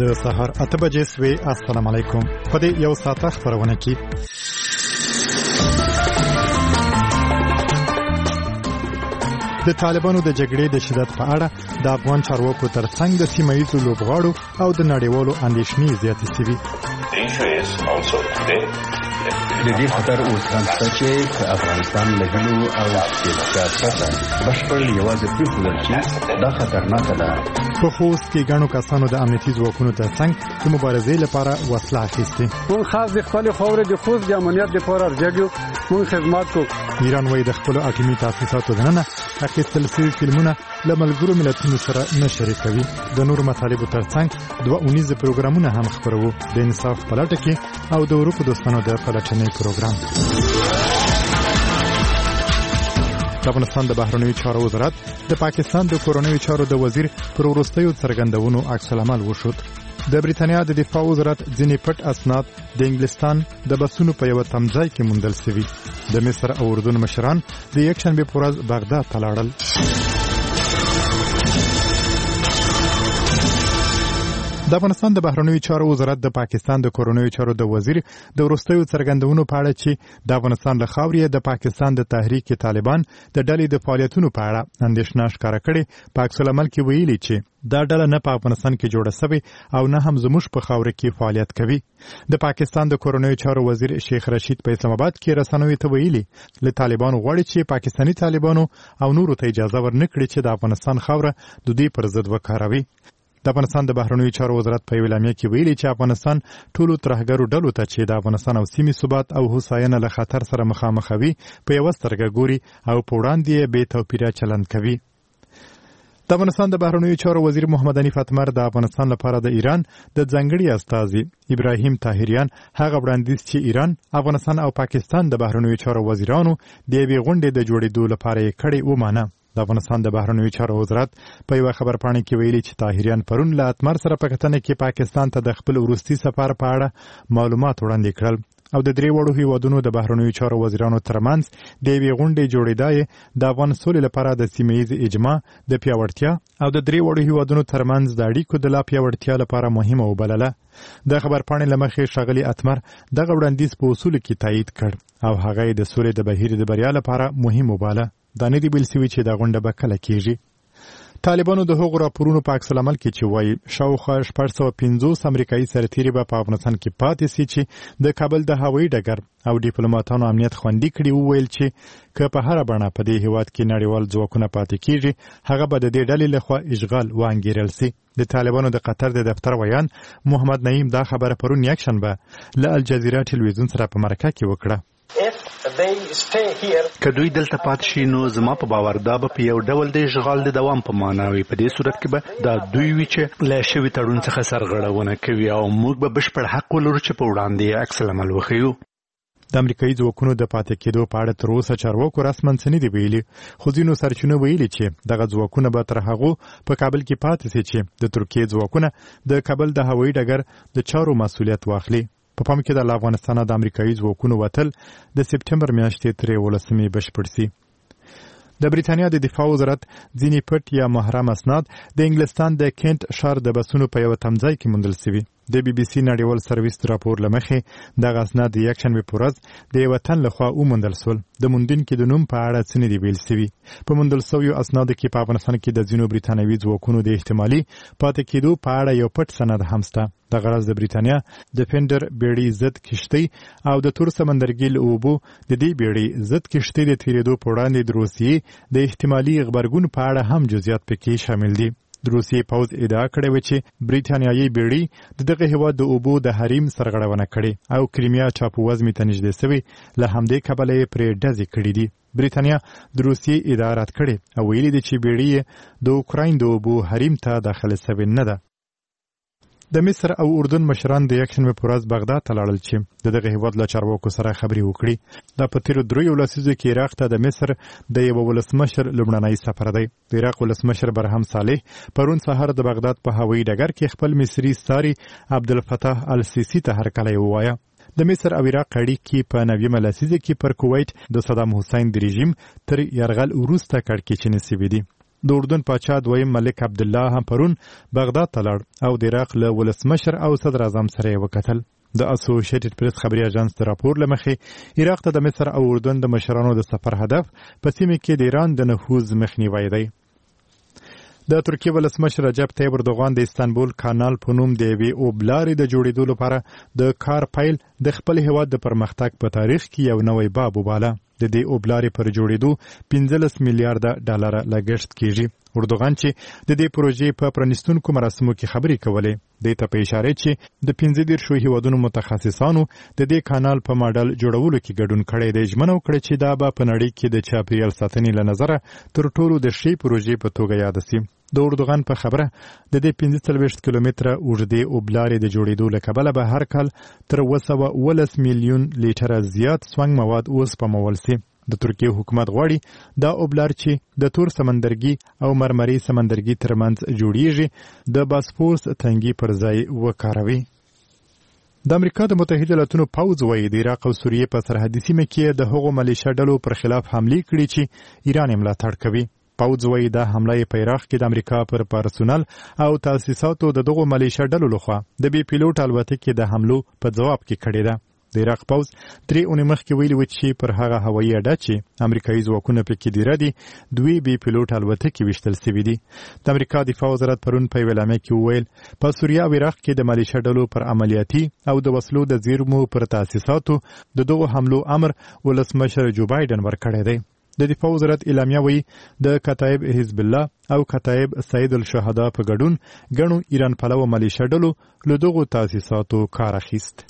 د سهار 8 بجې سوي. السلام علیکم. په دې یو ساعت خبرونه کې د طالبانو د جګړې د شدت په اړه د افغان چارواکو ترڅنګ د سیمه‌ییزو لوبغاړو او د نړیوالو اندېښنې زیاتې شوې. د دې خطر اوس هم شته چې افغانستان له هیلو او سیاست بشپړ یوازې پرېښودل شي دا خطرناکه ده. په خوست کې ګڼو کسانو د امنیتي ځواکونو ترڅنګ د مبارزې لپاره وسله اخیستې. موږ خاص د خپل خاورې د خوست د امنیت لپاره ارجګو موږ خدمات کوو. ایران وايي د خپل اټومي تاسیساتو دننه اخیستل شوي فلمونه له ملګرو ملتونو سره نه شریکوي. د نور مطالبو ترڅنګ 2 پروګرامونه هم خبرو د انصاف په لټه کې او د اروپا دوستانو د پلټنې پروګرام. د افغانستان د بهرنیو چارو وزارت د پاکستان د کورنیو چارو د وزیر پر وروستیو څرګندونو عکس العمل وشود. د بریتانیا د دفاع وزارت ځینې پټ اسناد د انګلستان د بسونو په یو تمځای کې موندل شوي. د مصر او اردن مشران د یکشنبه په ورځ بغداد ته لاړل. د افغانستان د بهرنیو چارو وزارت د پاکستان د کورنیو چارو د وزیر د وروستیو څرګندونو په اړه چې د افغانستان له خاورې د پاکستان د تحریک طالبان د ډلې د فعالیتونو په اړه اندېښنه ښکاره کړې. په عکس العمل کې ویلي چې دا ډله نه په افغانستان کې جوړه شوې او نه هم زموږ په خاوره کې فعالیت کوي. د پاکستان د کورنیو چارو وزیر شیخ رشید په اسلام آباد کې رسنیو ته ویلي له طالبانو غواړي چې پاکستاني طالبانو او نورو ته اجازه ورنکړي چې د افغانستان خاوره د دوی پر ضد وکاروي. د افغانستان د بهرنیو چارو وزارت په اعلامیه کې ویلي چې افغانستان ټولو ترهګرو ډلو ته چې د افغانستان او سیمې ثبات او هوساینه له خطر سره مخامخ وي په یو سترګه ګوري او په وړاندې بې توپیره چلند کوي. د افغانستان د بهرنیو چارو وزیر محمد حنیف اتمر د افغانستان لپاره د ایران د ځانګړي استازي ابراهیم طاهریان هغه وړاندیز چې ایران، افغانستان او پاکستان د بهرنیو چارو وزیرانو د یوې غونډې د جوړېدو لپاره یې کړې ومانه. د افغانستان د بهرنیو چارو وزارت په یو خبرپاڼه کې ویلي چې طاهریان پرون له اتمر سره په کتنه کې پاکستان ته د خپل وروستي سفر په اړه معلومات وړاندې کړل او د 3 وړو هیوادونو د بهرنیو چارو وزیرانو ترمنځ د یوې غونډې جوړېدا د افغان سولې لپاره د سیمه‌ییز اجماع د پیاوړتیا او د 3 وړو هیوادونو ترمنځ د اړیکو د لا پیاوړتیا لپاره مهمه وبلله. د خبرپاڼې له مخې ښاغلي اتمر دغه وړاندیز په اصولو کې تایید کړ او هغه د سولې د بهیر د بریا لپاره مهم وباله. دا نه دی بل سوي چې دا غونډه به کله کېږي. طالبانو د هغو راپورونو په عکس العمل کې چې وایي شاوخوا 450 امریکایي سرتیري به په افغانستان کې پاتې سي چې د کابل د هوایي ډګر او ډیپلوماټانو امنیت خوندي کړي وویل چې که په هر بڼه په دې هیواد کې نړیوال ځواکونه پاتې کیږي هغه به د دې ډلې لخوا اشغال وانګیرل سي. د طالبانو د قطر د دفتر ویان محمد نعیم دا خبره پرون یکشنبه له الجزیره ټلویزیون سره په مرکه کې وکړه. که دوی دلته پات شي نو زما په باور دا به په یو ډول د اشغال د دوام په معنا وي. په دې صورت کې به دا دوی وي چې له شوي تړون څخه سرغړونه کوي او موږ به بشپړ حق ولرو چې په وړاندې عکس العمل وښیو. د امریکایي ځواکونو د پاتې کېدو په اړه تر اوسه چارواکو رسماً څه نه دي ویلي، خو ځینو سرچینو ویلي چې دغه ځواکونه به تر هغو په کابل کې پاتې سي چې د ترکیې ځواکونه د کابل د هوایي ډګر د چارو مسؤلیت واخلي. په پام کې د افغانستان د امریکایي ځواکونو وتل د سپټمبر میاشتې تر 18 بشپړ سي. د بریتانیا د دفاع وزارت ځینې پټ یا محرم اسناد د انګلستان د کینټ ښار د بسونو په یو تمځای کې موندل شوي. د بي بي سي نړیوال سرویس راپور لمخې دغه اسناد د یکشنبه په ورځ د یو وطن لخوا وموندل شول. د موندونکو د نوم په اړه څه نه دی ویل شوي. په موندل شویو اسنادو کې په افغانستان کې د ځینو بریتانوي ځواکونو د احتمالي پاتې کېدو په اړه یو پټ سند هم شته. د غرض د بریتانیا د فینډر بیړۍ ضد کشتۍ او د تور سمندرګي له اوبو د دې بیړۍ ضد کشتۍ د تیریدو په وړاندې د روسیې د احتمالي غبرګون په اړه هم جزئیات پکې شامل دي. د روسیې پوځ ادعا کړې و چې بریتانیایي بیړۍ دغه هیواد د اوبو د حریم سرغړونه کړې او کریمیا ټاپووزمې ته نږدې شوې، له همدې کبله یې پرې ډزې کړې دي. بریتانیا د روسیې ادعا رد کړې او ویلي دي چې بیړۍ د اوکراین د اوبو حریم ته داخله شوې نه ده. د مصر او اردن مشران د یکشنبه په ورځ بغداد ته لاړل چې دغه هیواد له چارواکو سره خبرې وکړي. دا په تیرو 3 لسیزو کې عراق ته د مصر د یو ولسمشر لومړنی سفر دی. د عراق ولسمشر برهم صالح پرون سهار د بغداد په هوایي ډګر کې خپل مصري ستاري عبدالفتاح السیسی ته هرکلی ووایه. د مصر او عراق اړیکې په 90 لسیزه کې پر کویت د صدام حسین د رژیم تر یرغل وروسته کړکېچنې شوې دي. د اردن پاچا دویم ملک عبدالله هم پرون بغداد ته لاړ او د عراق له ولسمشر او صدر اعظم سره یې وکتل. د اسوسییټډ پریس خبري اژانس د راپور له مخې عراق ته د مصر او اردن د مشرانو د سفر هدف په سیمه کې د ایران د نفوذ مخنیوی دی. د ترکیه ولسمشر رجب طیب اردوغان د استانبول کانال په نوم د یوې اوبلارې د جوړېدو لپاره د کار پیل د خپل هیواد د پرمختګ په تاریخ کې یو نوی باب وباله. د دې اوبلارې پر جوړېدو 15 میلیارډ ډالر لګښت کیږي. اردوغان چې د دې پروژې په پرانیستونکو مراسمو کې خبرې کولې دې ته په اشاره چې د 15 هیوادونو متخصصانو د دې کانال په ماډل جوړولو کې ګډون کړی دی. ژمنه وکړه چې دا به په نړۍ کې د چاپیریال ساتنې له نظره تر ټولو د ښې پروژې په توګه یاد شي. د اردوغان په خبره د دې 45 کیلومتره اوږدې اوبلارې د جوړېدو له کبله به هر کال تر 210 میلیون لیټره زیات سونګ مواد وسپمول شي. د ترکیه حکومت غواړي دا اوبلار چې د تور سمندرګي او مرمري سمندرګي ترمنځ جوړیږي د باسفورس تنګي پر ځای وکاروي. د امریکا د متحده ایالاتونو پوځ وايي د عراق او سوریې په سرحدي سیمه کې د هغو ملیشیا ډلو پر خلاف حملې کړې چې ایران یې ملاتړ کوي. پوځ وايي دا حمله په عراق کې د امریکا پر پرسونل او تاسیساتو د دغو ملیشیا ډلو لخوا د بي پیلوټ الوتکې د حملو په جواب کې کړې ده. د عراق پوځ 3 اونۍ مخکې ویلي و چې پر هغه هوایي اډه چې امریکایي ځواکونه پکې دیره دي 2 بي پیلوټ الوتکې ویشتل شوي دي. د امریکا دفاع وزارت پرون په یوه اعلامیه کې وویل په سوریه او عراق کې د ملیشیا ډلو پر عملیاتي او د وسلو د زیرمو پر تاسیساتو د دغو حملو امر ولسمشر جو بایدن ورکړی دی. د دفاع وزارت اعلامیه وایي د کتایب حزب الله او کتایب سید الشهدا په ګډون ګڼو ایران پلوه ملیشیا ډلو له دغو تاسیساتو کار اخیست.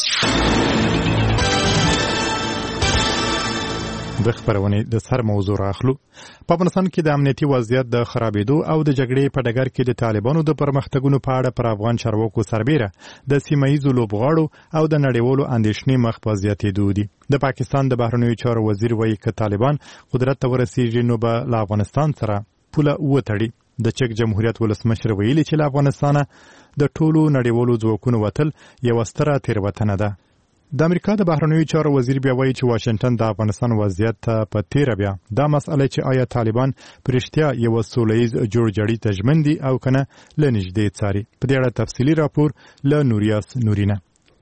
د خبرونې د سر موضوع راخلو. په افغانستان کې د امنیتي وضعیت د خرابېدو او د جګړې په ډګر کې د طالبانو د پرمختګونو په اړه پر افغان چارواکو سربېره د سیمه‌ییزو لوبغاړو او د نړیوالو اندېښنې مخ په زیاتېدو دي. د پاکستان د بهرنیو چارو وزیر وایي که طالبان قدرت ته ورسیږي نو به له افغانستان سره پوله وتړي. د چک جمهوریت ولسمشر ویلي چې له افغانستانه د ټولو نړیوالو ځواکونو وتل یوه ستره تېروتنه ده. د امریکا د بهرنیو چارو وزیر بیا وایي چې واشنگټن د افغانستان وضعیت ته په تیره بیا دا مسئله چې آیا طالبان په رښتیا یو سولیز جوړجاړي ته ژمن دي او کنه له نږدې څاري. په دې اړه تفصیلي راپور له نوریاس نورینه.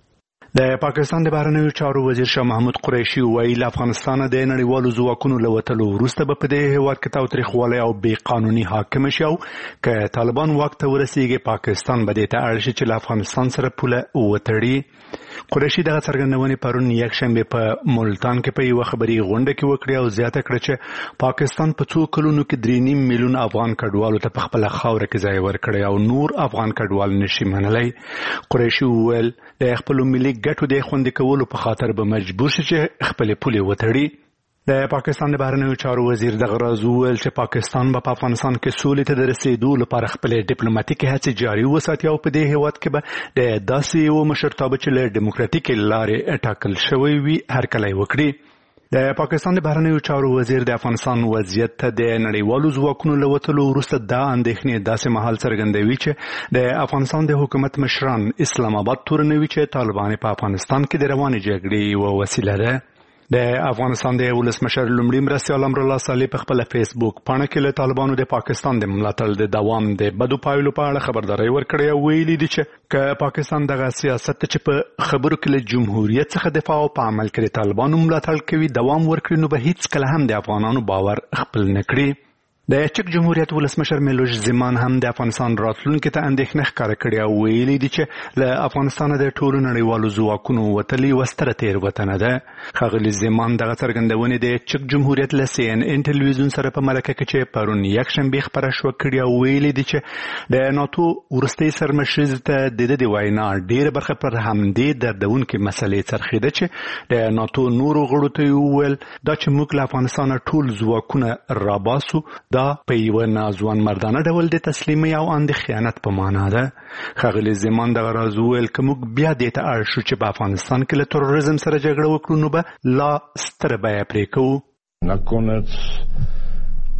د پاکستان د بهرنیو چارو وزیر شاه محمود قریشي وایي له افغانستان د نړیوالو ځواکونو له وتلو وروسته به په دې هېواد کې تاوتریخوالی او بې قانوني حاکم شي او که طالبان واک ته ورسیږي پاکستان به دې ته اړ شي چې له افغانستان سره پوله وتړي. قریشي دغه څرګندونې پرون یکشنبه په ملتان کې په یوه خبري غونډه کې وکړه او زیاته کړه چې پاکستان په څو کلونو کې 3.5 میلیون افغان کډوالو ته په خپل خاوره کې ځای ورکړی او نور افغان کډوال نشي منلی. قریشي وویل د خپل ملي ګټو د خوندي کولو په خاطر به مجبور شي چې خپل پولې وتړي. د پاکستان د بهرنیو چارو وزیر دغه راز وویل چې پاکستان به په افغانستان کې سولې ته د رسیدو لپاره خپل ډیپلوماټیکي هڅې جاري وساتي او په دې هېواد کې به د داسې یو مشرتابه چې له ډیموکراتیکې لارې ټاکل شوی وي هرکلی وکړي. د پاکستان د بهرنیو چارو وزیر د افغانستان وضعیت ته د نړیوالو ځواکونو له وتلو وروسته دا اندېښنې داسې مهال څرګندوي چې د افغانستان د حکومت مشران اسلام آباد تورنوي چې طالبان په افغانستان کې د روانې جګړې یوه وسیله ده. د افغانستان د ولسمشر لومړي مرستیال امرالله صالح په خپل فیسبوک پاڼه کې له طالبانو د پاکستان د ملاتړ د دوام د بدو پایلو په اړه خبرداري ورکړې او ویلي دي چې که پاکستان دغه سیاست چې په خبرو کې له جمهوریت څخه دفاع او په عمل کې د طالبانو ملاتړ کوي دوام ورکړي نو به هیڅ کله هم د افغانانو باور خپل نه کړي. د چک جمهوریت ولسمشر میلوش زمان هم د افغانستان راتلونکي ته اندېښنه ښکاره کړې او ویلي دي چې له افغانستانه د ټولو نړیوالو ځواکونو وتل یوه ستره تېروتنه ده. ښاغلي زمان دغه څرګندونې د چک جمهوریت له CNN ټلویزیون سره په مرکه کې چې پرون یکشنبه خپره شوه کړې او ویلي دي چې د ناتو وروستۍ سرمشریز ته د ده د وینا ډېره برخه پر همدې دردونکې مسلې څرخېده چې د ناتو نورو غړو ته یې وویل دا چې موږ له افغانستانه ټول ځواکونه راباسو دا په یوه ناځوان مردانه ډول د تسلیمۍ او اند خیانت په معنا ده. ښاغلي زمان دغه راز وویل که موږ بیا دې ته اړ شو چې په افغانستان کې له تروریزم سره جګړه وکړو نو به لا ستره بیه پرې کوو. Наконец,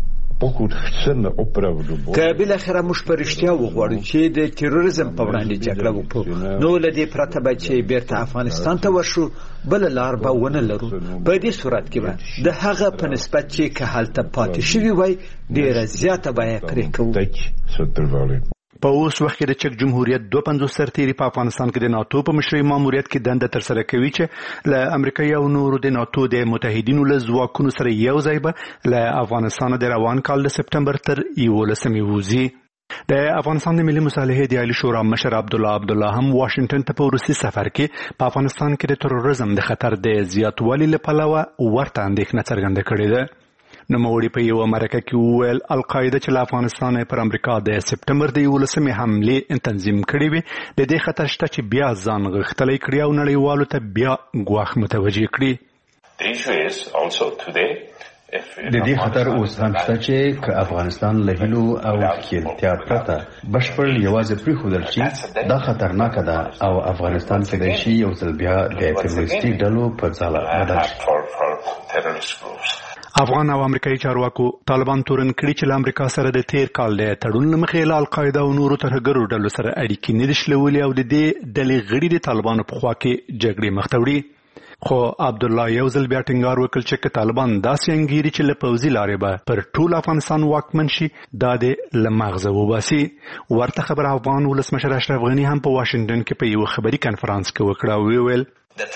که بالاخره موږ په رښتیا وغواړو چې د تروریزم په وړاندې جګړه وکړو، نو له دې پرته به چې بیرته افغانستان ته ورشو بله لار به ونه لرو. په دې صورت کې به د هغه په نسبت چې که هلته پاتې شوي وای ډېره زیاته بیه پرې کوو. په اوس وخت کې د چک جمهوریت 250 سرتیري په افغانستان کې د ناتو په مشرۍ ماموریت کې دنده ترسره کوي چې له امریکا او نورو د ناتو د متحدینو له ځواکونو سره یو ځای به له افغانستان د روان کال د سپټمبر تر 11 ووځي. د افغانستان د ملي مصالحې د عالی شورا مشر عبدالله هم واشنگټن ته په روسي سفر کې په افغانستان کې د تروریزم د خطر د زیاتوالي له پلوه ورته اندېښنه څرګنده کړې ده. نوموړي په یو مرکه کې وویل القاعده چې له افغانستان پر امریکا د سپټمبر د 11 حملې تنظیم کړې وي د دې خطر شته چې بیا ځان غښتلی کړي او نړیوالو ته بیا ګواښ متوجه کړي. د دې خطر اوس هم شته چې که افغانستان له هیلو او ښکېلتیا پرته بشپړ یوازې پرېښودل شي دا خطرناکه ده او افغانستان کېدای شي یو ځل بیا د تروریستي ډلو په ځاله بدل شي. افغان او امریکایي چارواکو طالبان تورن کړي چې له امریکا سره د تیر کال د تړون له مخې له القاعده او نورو ترهګرو ډلو سره اړیکې نه دي شلولې او د دې ډلې غړي د طالبانو په خوا کې جګړې مخ ته وړي. خو عبدالله یو ځل بیا ټینګار وکړ چې که طالبان داسې انګیري چې له پوځي لارې به پر ټول افغانستان واکمن شي دا د له مغزه وباسي. ورته خبر افغان ولسمشر اشرف غني هم په واشنګټن کې په یو خبري کنفرانس کې وکړه او ویل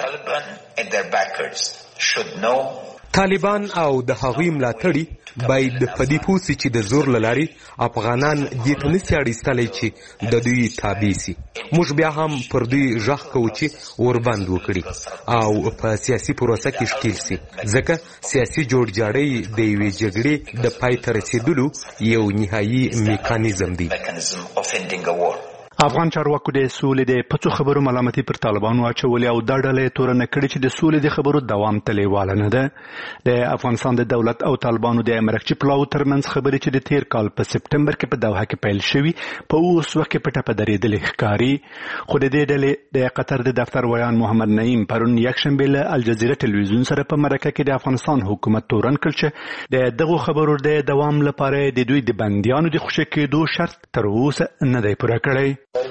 طالبان او د هغوی ملاتړي باید په دې پوه سي چې د زور له لارې افغانان دې ته نسي اړیستلی چې د دوی تابع سي. موږ بیا هم پر دوی غږ کوو چې وربند وکړي او په سیاسي پروسه کې ښکیل سي، ځکه سیاسي جوړجاړی د یوې جګړې د پای ته رسېدلو یو نهایي میکانیزم دی. افغان چارواکو د سولې د پڅو خبرو ملامتي پر طالبانو اچولې او دا ډله تورنه کړې چې د سولې د خبرو دوام ته لیواله نه ده. د افغانستان د دولت او طالبانو د مرکچي پلاو ترمنځ خبرې چې د تیر کال په سپټمبر کې په دوحه کې پیل شوي په اوس وخت کې پټه په درېدلې ښکاري. خو د دې ډلې د قطر د دفتر ویان محمد نعیم پرون یکشنبه له الجزیره ټلویزیون سره په مرکه کې د افغانستان حکومت تورن کړ چې د دغو خبرو د دوام لپاره د دوی د بندیانو د خوشي کېدو شرط تر اوسه نه دی پوره کړی.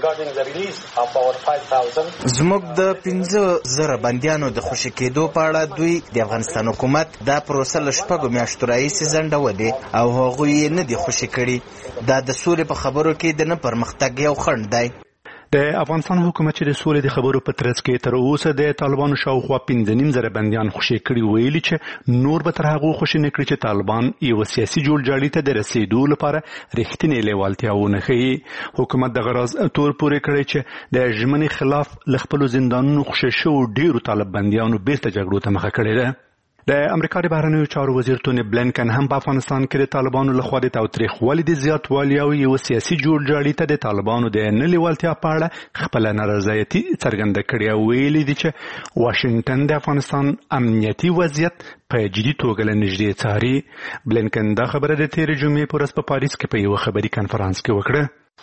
زموږ د 15,000 بندیانو د خوشي کېدو په اړه دوی د افغانستان حکومت دا پروسه له 6 میاشتو راهیسې ځنډولې او هغوی یې نه دي خوشي کړي. دا د سولې په خبرو کې د نه پرمختګ یو خنډ دی. د افغانستان حکومت چې د سولې د خبرو په ترڅ کې تر اوسه د طالبانو شاوخوا 15,000 بندیان خوشي کړي ویلي چې نور به تر هغو خوشي نه کړي چې طالبان یو سیاسي جوړجاړي ته د رسیدو لپاره رښتینې لیوالتیا ونه ښیي. حکومت دغه راز تور پورې کړی چې د ژمنې خلاف له خپلو زندانونو خوشي شوو ډیرو طالب بندیانو بیرته جګړو ته مخه کړې ده. د امریکا د بهرنیو چارو وزیر ټوني بلینکن هم په افغانستان کې د طالبانو لخوا د تاوتریخوالي د زیاتوالي او یو سیاسي جوړجاړي ته د طالبانو د نه لیوالتیا په اړه خپله نارضایتي څرګنده کړې او ویلي دي چې واشنګټن د افغانستان امنیتي وضعیت په جدي توګه له نږدې څاري. بلینکن دا خبره د تېرې جمعې په ورځ په پاریس کې په یوه خبري کنفرانس کې وکړه.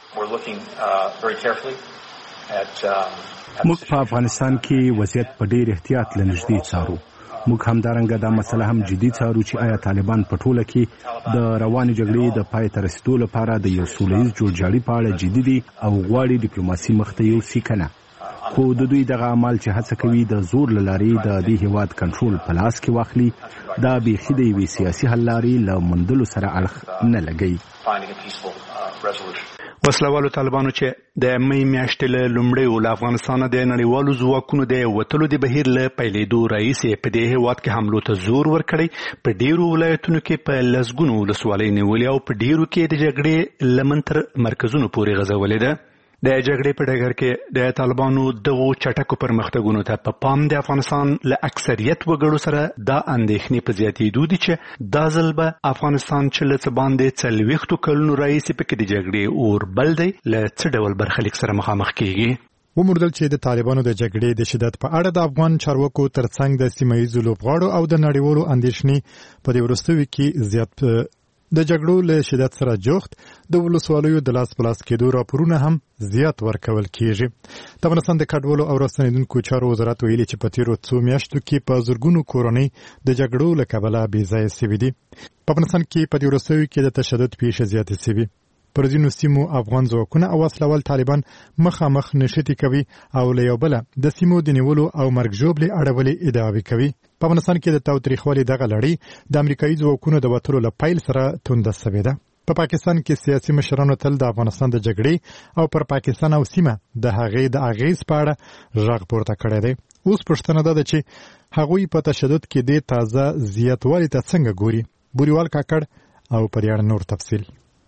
موږ په افغانستان کې وضعیت په ډېر احتیاط له نږدې څارو. موږ همدارنګه دا مسله هم جدي څارو چې آیا طالبان په ټوله کې د روانې جګړې د پای ته رسیدو لپاره د یو سولیز جوړجاړي په اړه جدي دي او غواړي ډیپلوماسي مخته یوسي که نه. خو د دوی دغه عمل چې هڅه کوي د زور له لارې د دې هیواد کنټرول په لاس کې واخلي دا بیخي د یوې سیاسي حل لارې له موندلو سره اړخ نه لګوي. وسلوالو طالبانو چې د مې میاشتې له لومړیو له افغانستانه د نړیوالو ځواکونو د وتلو د بهیر له پیلېدو راهیسې په دې هېواد کې حملو ته زور ورکړی. په ډیرو ولایتونو کې په لسګونو ولسوالۍ نیولې او په ډیرو کې د جګړې لمن تر مرکزونو پورې غځولې ده. د جګړې په ډګر کې د طالبانو دغو چټکو پرمختګونو ته په پام د افغانستان له اکثریت وګړو سره دا اندېښنې په زیاتېدو دي چې دا ځل به افغانستان چې له څه باندې 40 کلونو راهیسې پکې د جګړې اور بل دی له څه ډول برخلیک سره مخامخ کیږي. وموندل چې د طالبانو د جګړې د شدت په اړه د افغان چارواکو ترڅنګ د سیمه ییزو لوبغاړو او د نړیوالو اندېښنې په دې وروستیو کې د جګړو له شدت سره جوخت د ولسوالیو د لاس په لاس کېدو راپورونه هم زیات ورکول کیږي. د افغانستان د کډوالو او راستنیدونکو چارو وزارت ویلي چې په تیرو څو میاشتو کې په زرګونو کورنۍ د جګړو له کبله بې ځایه سوي دي. په افغانستان کې په دې وروستیو کې د تشدد پیښې زیاتې سوي. پر ځینو سیمو افغان ځواکونه او وسلوال طالبان مخامخ نښتې کوي او له یو بله د سیمو د نیولو او مرګ ژوبلې اړولې ادعاوې کوي. په افغانستان کې د تاوتریخوالي دغه لړۍ د امریکایي ځواکونو د وتلو له پیل سره تونده سوې ده. په پاکستان کې سیاسي مشرانو تل د افغانستان د جګړې او پر پاکستان او سیمه د هغې د اغیز په اړه غږ پورته کړی دی. اوس پوښتنه ده چې هغوی په تشدد کې د تازه زیاتوالي ته څنګه ګوري. بوریوال کاکړ او پر اړه نور تفصیل.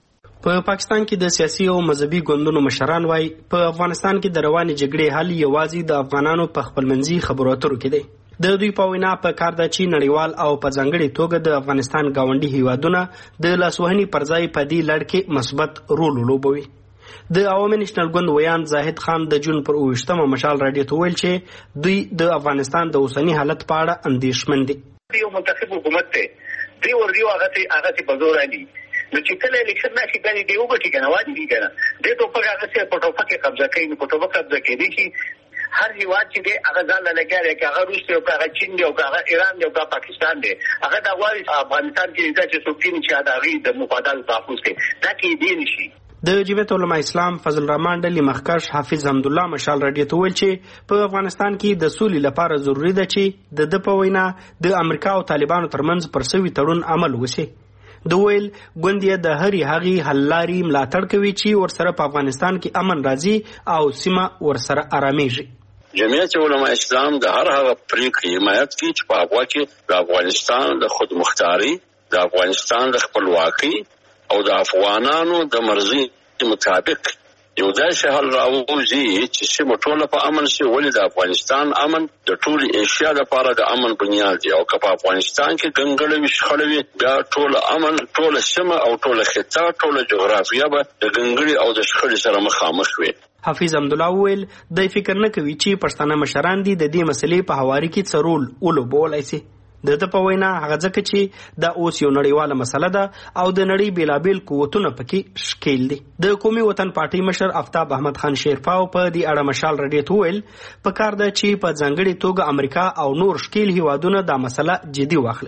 په پاکستان کې د سیاسي او مذهبي ګوندونو مشران وایي په افغانستان کې د روانې جګړې حل یوازې د افغانانو په خپلمنځي خبرو اترو کې دی. د دوی په وینا په کار ده چې نړیوال او په ځانګړې توګه د افغانستان ګاونډي هیوادونه د لاسوهنې پر ځای په دې لړ کې مثبت رول ولوبوي. د عوامي نېشنل ګوند ویان زاهد خان د جون پر 28 مشال راډیو ته ویل چې دوی د افغانستان د اوسني حالت په اړه اندېښمن دي. یو منتخب حکومت دی دی ورډیو هغه په زور علي نو چې کله الیکشن نشي کني دی وګټي کنه واجب دي کنه د ټوپک هغه څه په ټوپک کې قبضه کوي نو په ټوپک قبضه کوي چې هر هیواد چې دی هغه ځان له لګاري چې هغه روس دی او هغه چین دی او هغه ایران دی او هغه پاکستان دی هغه د افغانستان کې چې څوک چې دا غي د مفادات تحفظ کوي دا کې دی نشي. د جمعیت علماء اسلام فضل الرحمن ډلې مخکښ حافظ حمدالله مشال راډیو ته ویل چې په افغانستان کې د سولې لپاره ضروری ده چې د په وینا د امریکا او طالبانو ترمنځ پر سوي تړون عمل وشي. د ویل ګوندیه د هرې هغې حل لارې ملاتړ کوي چې ورسره په افغانستان کې امن راځي او سیمه ورسره آرامېږي. جمعیت علماء اسلام د هر هغه پریکړې حمایت کوي چې په هغه کې د افغانستان د خودمختاري د افغانستان د خپلواکۍ او د افغانانو د مرزي مطابق یو داسې حل راوځي چې سیمه ټوله په امن شي. ولې د افغانستان امن د ټول ایشیا لپاره د امن بنیاد دی او که په افغانستان کې ګنګړې وي شخړې وي بیا ټوله امن ټوله سیمه او ټوله خطه ټوله جغرافیه به د ګنګړې او د شخړې سره مخامخ وي. حافظ حمدالله ویل د فکر نه کوي چې پښتانه مشران دي د دې مسلې په هواري کې څه رول ولوبولی شي. د په وینا هغه ځکه چې دا اوس یو نړیواله مسله ده او د نړۍ بیلابیل قوتونه پکې شکیل دي. د قومي وطن پارټي مشر آفتاب احمد خان شیرپاو په دې اړه مشال راډیو ته ویل په کار ده چې په ځانګړې توګه امریکا او نور شکیل هیوادونه دا مسله جدي واخلي.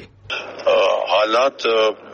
حالات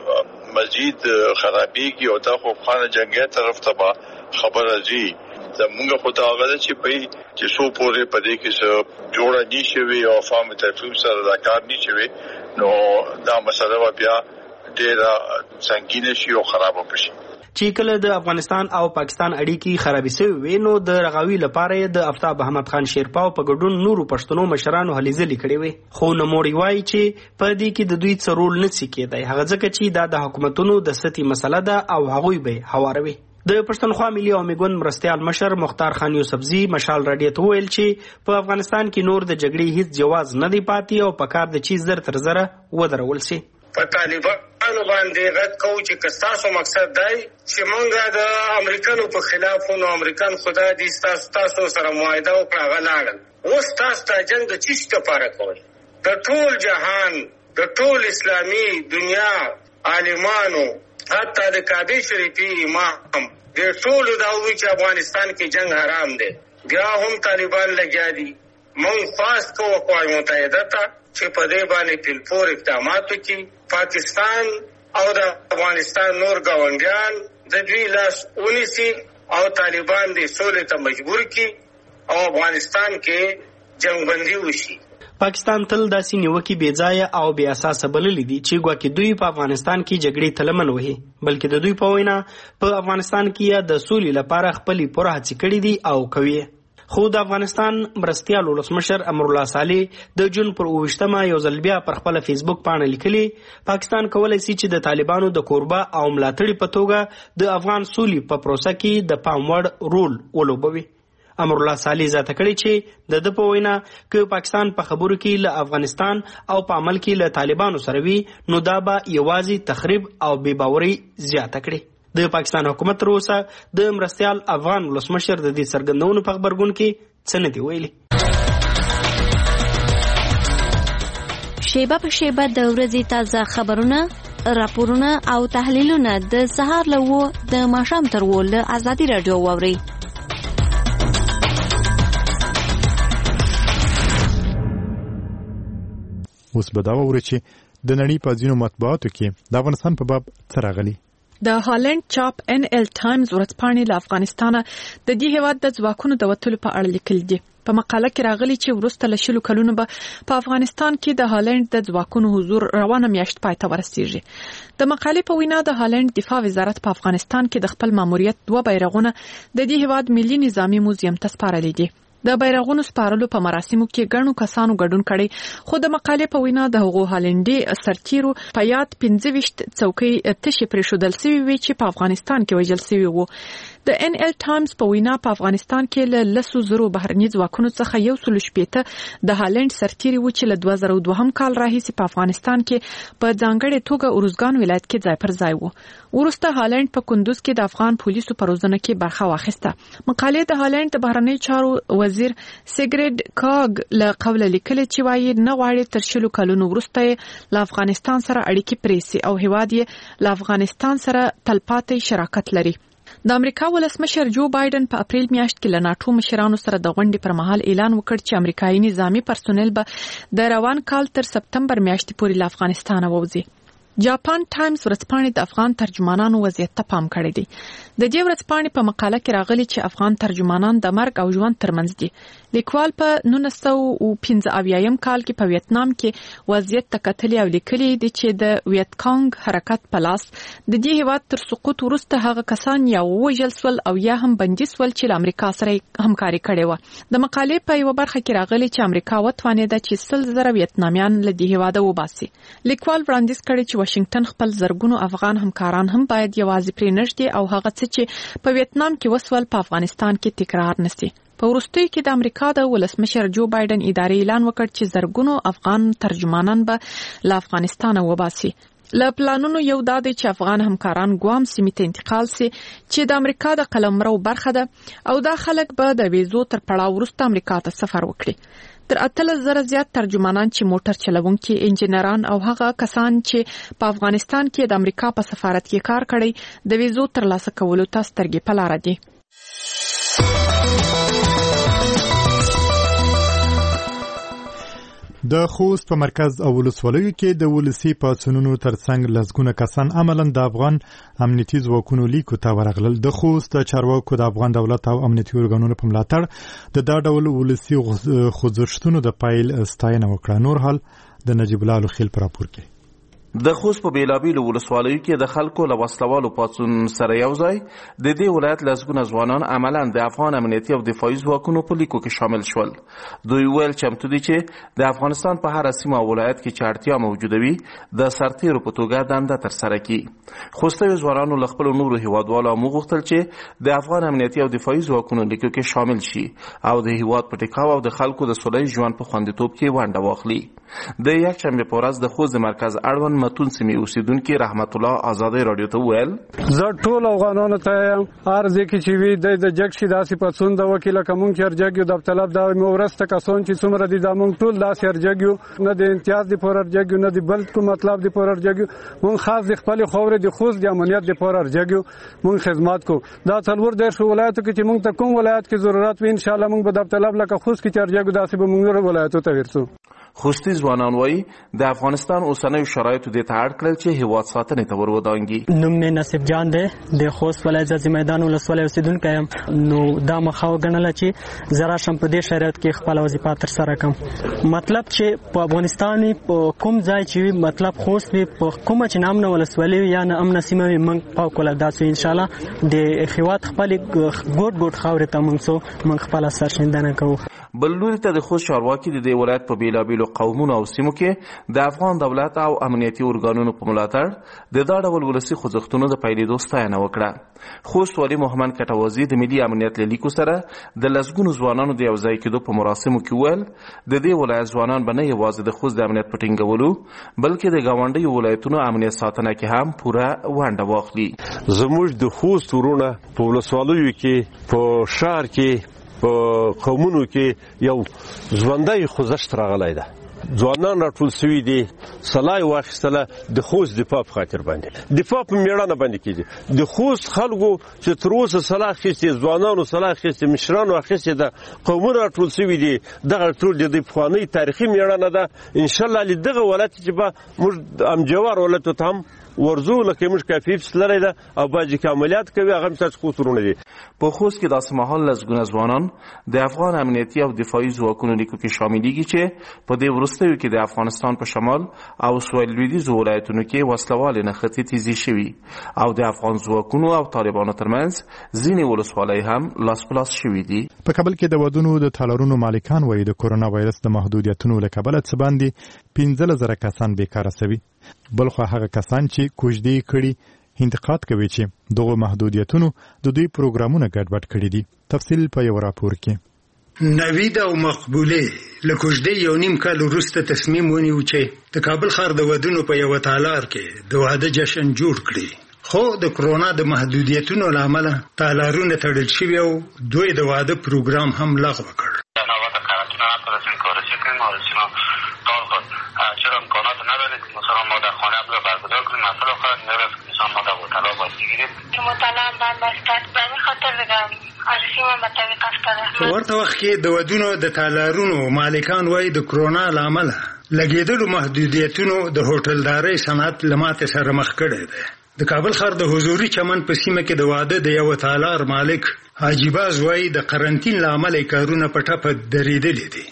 مزید خرابېږي او دا خو خانه جنگي طرف ته خبره ځي. زمونږ خو ته هغه چې چې څو پورې په دې کې څه جوړه نشي وي او فهم تفهیم سره دا کار نشي وي نو دا مسله بیا ډېره سنگینه شي او خراب وشي. چې کله د افغانستان او پاکستان اړیکې خرابې شوې وي نو د رغاوي لپاره د آفتاب احمد خان شیرپاو په ګډون نورو پښتنو مشرانو هلې ځلې کړې وي. خو نوموړي وایي چې په دې کې د دوی څه رول نشي کېدای هغه ځکه چې دا د حکومتونو د سطحي مسله ده او هغوی به هواروي. د پښتونخوا ملي عوامي ګوند مرستیال مشر مختار خان یوسفزي مشال راډیو ته ویل چې په افغانستان کې نور د جګړې هیڅ جواز نه دی پاتې او په کار د چیز زر تر زره ودرول شي. په طالبانو باندې غږ کوو چې کستاسو مقصد دی چې مونږ د امریکانو په خلاف نو امریکان خدا دې تاسو سره معاهده وکړه غلاړل اوس تاسو ته جنگ د چیش لپاره کوي. د ټول جهان د ټول اسلامي دنیا عالمانو حتی د کعبه شریفی امام د ټول داوی چې افغانستان کې جنگ حرام دی بیا هم طالبان لګیا دي. مونږ خواست کوو اقوام متحده ته چې په دې باندې ټلفور اقدامات وکړي. پاکستان او د افغانستان نور ګاونډیان د دوی لاس ونیسي او طالبان دې سولې ته مجبور کړي او افغانستان کې جنگ بندي وشي. پاکستان تل داسې نیوکې بې ځایه او بې اساسه بللې دي چې ګواکې دوی په افغانستان کې جګړې ته لمن وهي بلکې د دوی په وینا په افغانستان کې یا د سولې لپاره خپلې پوره هڅې کړې دي او کوي. خو د افغانستان مرستیال ولسمشر امرالله صالح د جون پر 28 یو ځل بیا پر خپل فیسبوک پاڼه لیکلي پاکستان کولای شي چې د طالبانو د کوربه او ملاتړي په توګه د افغان سولې په پروسه کې د پام وړ رول ولوبوي. امرالله صالح ذاته کړی چې د په وینا که پاکستان په خبرو کې له افغانستان او په عمل کې له طالبانو سره وي نو دا به یوازې تخریب او بې باوري زیاته کړي. د پاکستان حکومت تر اوسه د مرستیال افغان ولسمشر د دې څرګندونو په خبرګون کې څه نه دي ویلي. شیبه په شیبه د ورځې تازه خبرونه راپورونه او تحلیلونه د سهار له 9 د ماښام تر 10 له ازادي راډیو واورئ. اوس به دا واورئ چې د نړۍ په ځینو مطبوعاتو کې د افغانستان په باب څه راغلي. د هالند چاپ NL ټایمز ورځپاڼې له افغانستانه د دې هیواد د ځواکونو د وټلو په اړه لیکلي دي. په مقاله کې راغلي چې وروسته له 10 کلونو به په افغانستان کې د هالند د ځواکونو حضور روانه میاشت پای ته ورسیږي. د مقالې په وینا د هالند دفاع وزارت په افغانستان کې د خپل ماموریت 2 بیرغونه د دې هیواد ملي نظامی موزیم ته سپارلي دي. د بیرغونو سپارلو په مراسمو کې ګڼو کسانو ګډون کړي، خو د مقالې په وینا د هغو هالندي سرتیرو په یاد 25 څوکۍ تشې پرېښودل شوې وي چې په افغانستان کې وژل شوي وو. د NL ټایمز په وینا په افغانستان کې له 100 بهرني ځواکونو څخه 180 د هالند سرتیري و چې له 2002 کال راهیسې په افغانستان کې په ځانګړې توګه اروزګان ولایت کې ځای پر ځای وو. وروسته هالند په کندوز کې د افغان پولیسو په روزنه کې برخه واخیسته. مقالې د هالند د بهرنی چارو وزیر سیګریډ کاګ له قوله لیکلي چې وايي نه غواړي تر 10 کلونو وروسته له افغانستان سره اړیکې پرېسي او هیواد یې له افغانستان سره تلپاتې شراکت لري. د امریکا ولسمشر جو بایدن په اپریل میاشت کې له ناتو مشرانو سره د غونډې پر مهال اعلان وکړ چې امریکایي نظامی پرسونل به د روان کال تر سپتمبر میاشتې پورې له افغانستان ووځي. جاپان ټایمز ورځپاڼې د افغان ترجمانانو وضعیت ته پام کړی دی. د دې ورځپاڼې په مقاله کې راغلي چې افغان ترجمانان د مرګ او ژوند ترمنځ دي. لیکوال په 1975 کال کې په ویتنام کې وضعیت ته کتلي او لیکلي دي چې د ویتکانګ حرکت په لاس د دې هیواد تر سقوط وروسته هغه کسان یا وژل سول او یا هم بندي سول چې له امریکا سره همکاري کړې و. د مقالې په یو برخه کې راغلي چې امریکا وتوانېده چې 100,000 ویتنامیان له دې هیواده وباسي. لیکوال وړاندیز کړی چې واشنگټن خپل زرګونو افغان همکاران هم باید یوازې پرې نږدې او هغه څه چې په ویتنام کې وسول په افغانستان کې تکرار نشي. په وروستیو کې د امریکا د ولسمشر جو بایدن ادارې اعلان وکړ چې زرګونو افغان ترجمانان به له افغانستان وباسي. له پلانونو یو دا دی چې افغان همکاران ګوام سیمې ته انتقال سي چې د امریکا د قلمرو برخه ده او دا خلک به د ویزو تر پړاو وروسته امریکا ته سفر وکړي. تر 80,000 زیات ترجمانان چې موټر چلوونکي، انجینران او هغه کسان چې په افغانستان کې د امریکا په سفارت کې کار کړی د ویزو ترلاسه کولو ته سترګې په لاره دي. د خوست په مرکز او ولسوالیو کې د ولسی پاڅونونو ترڅنګ لسګونه کسان عملاً د افغان امنیتي ځواکونو لیکو ته ورغلل. د خوست چارواکو د افغان دولت او امنیتي ارګانونو په ملاتړ د دا ډول ولسی خوځښتونو د پایل ستاینه وکړه. نور حال د نجیب الله الخیل پر راپور کې. د خوست په بیلابیلو ولسوالیو کې د خلکو له وسلوالو پاڅون سره یو ځای د دې ولایت لسګونه ځوانان عملاً د افغان امنیتي او دفاعي ځواکونو په لیکو کې شامل شول. دوی ویل چمتو دي چې د افغانستان په هر سیمه او ولایت کې چې اړتیا موجوده وي د سرتیرو په توګه دنده ترسره کړي. خوستي ځوانانو له خپلو نورو هیوادوالو وغوښتل چې د افغان امنیتي او دفاعي ځواکونو لیکو کې شامل شي او د هیواد په ټیکاو او د خلکو د سولې ژوند په خوندیتوب کې ونډه واخلي. د یکشنبه په ورځ د خوست مرکز اړوند متون سیمې اوسیدونکي رحمت الله آزادۍ رادیو ته ویل زه ټول افغانانو ته ارزه کې چې وی د جګ شي داسې پڅون د وکیل کوم چې ارجګیو د طلب دا مو ورسته کسون چې څومره دي د مونږ ټول داسې ارجګیو نه د امتیاز دی پر ارجګیو نه دی بل کوم مطلب دی پر ارجګیو مونږ خاص د خپل خوري د خوست د امنیت دی پر ارجګیو مونږ خدمات کو دا څلور د ولایتو کې چې مونږ ته کوم ولایت کې ضرورت وي ان شاء الله مونږ به د طلب لکه خوست کې ارجګیو داسې به مونږ ولایتو ته ورسو. خوستی ځوانان وایي د افغانستان اوسنیو شرایطو د ته اړ کړل چې هیواد ساتنې ته ورودانګي. نوم مې نصیب جان دی د خوست ولایت ځاځي میدان ولسوالۍ اوسیدونکی یم. نو دا مخه وګڼله چې زه راشم په دې شرایط کې خپله وظیفه ترسره کړم. مطلب چې په افغانستان په کوم ځای چې وي مطلب خوست وي په کومه چې نامنه ولسوالۍ وي یا نه امنه سیمه وي موږ فوق العاده انشاءالله د هیواد خپلې ګوټ ګوټ خاورې ته موږ خپله سرښندنه کوو. بل لوري ته د خوست چارواکي د دې ولایت په بیلابیلو قومونو او سیمو کې د افغان دولت او امنیتي ارګانونو په ملاتړ د دا ډول ولسي خوځښتونو د پیلېدو ستاینه وکړه. خوست والي محمد کټوازي د ملي امنیت له لیکو سره د لسګونو ځوانانو د یو ځای کېدو په مراسمو کې ویل د دې ولایت ځوانان به نه یوازې د خوست د امنیت په ټینګولو بلکې د ګاونډیو ولایتونو امنیت ساتنه کې هم پوره ونډه واخلي. زموږ د خوست ورونه په ولسوالیو کې په ښار کې په قومونو کې یو ژوندی خوځښت راغلی ده ځوانان راټول شوي دي سلا یې واخیستله د خوست دفاع په خاطر باندې دفاع په میړانه باندې کېږي د خوست خلکو چې تر اوسه سلا اخیستې ځوانانو سلا اخیستې مشرانو اخیستې ده قومونه راټول شوي دي دغه ټول د پخوانۍ تاریخي میړانه ده انشاءالله دغه ولایت چې به موږ امجوار ولایتو ته هم ورزو لکه موږ کافي لري ده او باجی کې عملیات کوي هغه هم تاسو خوسترونه دي په خوست کې داسې مهال لزګونه ځوانان د افغان امنیتي او دفاعي ځواکونو لیکو کې شاملېږي چې په دې وروستیو کې د افغانستان په شمال او سویل لویدیځو ولایتونو کې وسلوالې نښتې تیزې شوي او د افغان ځواکونو او طالبانو ترمنځ ځینې ولسوالۍ هم لاس په لاس شوي دي. په کابل کې د ودونو د تالارونو مالکان وایي د کورونا وایرس د محدودیتونو له کبله څه باندې 15,000 کسان بیکاره شوي بل خو هغه کسان چې کوژدې کړي انتقاد کوي چې دغه محدودیتونو د دوی پروګرامونه ګډوډ کړي دي. تفصیل په یو راپور کې. نوید او مقبوله له کوژدې یو نیم کال وروسته تصمیم ونیو چې د کابل ښار د ودونو په یو تالار کې د واده جشن جوړ کړي خو د کرونا د محدودیتونو له امله تالارونه تړل شوي او دوی د واده پروګرام هم لغوه کړ. چرا امکانات ندارید که مثلا ما در خانه رو برگزار کنیم مثلا خواهد نرفت که مثلا ما در مطالعه باید بگیریم که مطالعه من بستد به این خاطر بگم عرصی من به طبیق افتاده په ورته وخت کې د ودونو د تالارونو مالکان وایي د کرونا له امله لګېدلو محدودیتونو د هوټلدارۍ صنعت له ماتې سره مخ کړی دی. د کابل ښار د حضوري چمن په سیمه کې د واده د یو تالار مالک حاجي باز وایي د قرنطین له امله کارونه په ټپه درېدلي دي.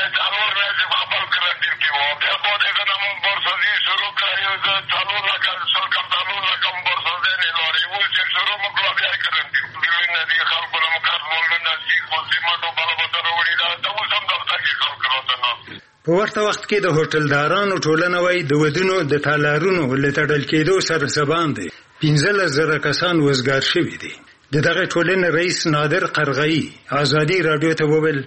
په ورته وخت کې د هوټلدارانو ټولنه وایي د ودونو د تالارونو له تړل کېدو سره سباندې 15,000 کسان وزګار شوي دي. د دغه ټولنې رئیس نادر قرغی ازادي رادیو ته وویل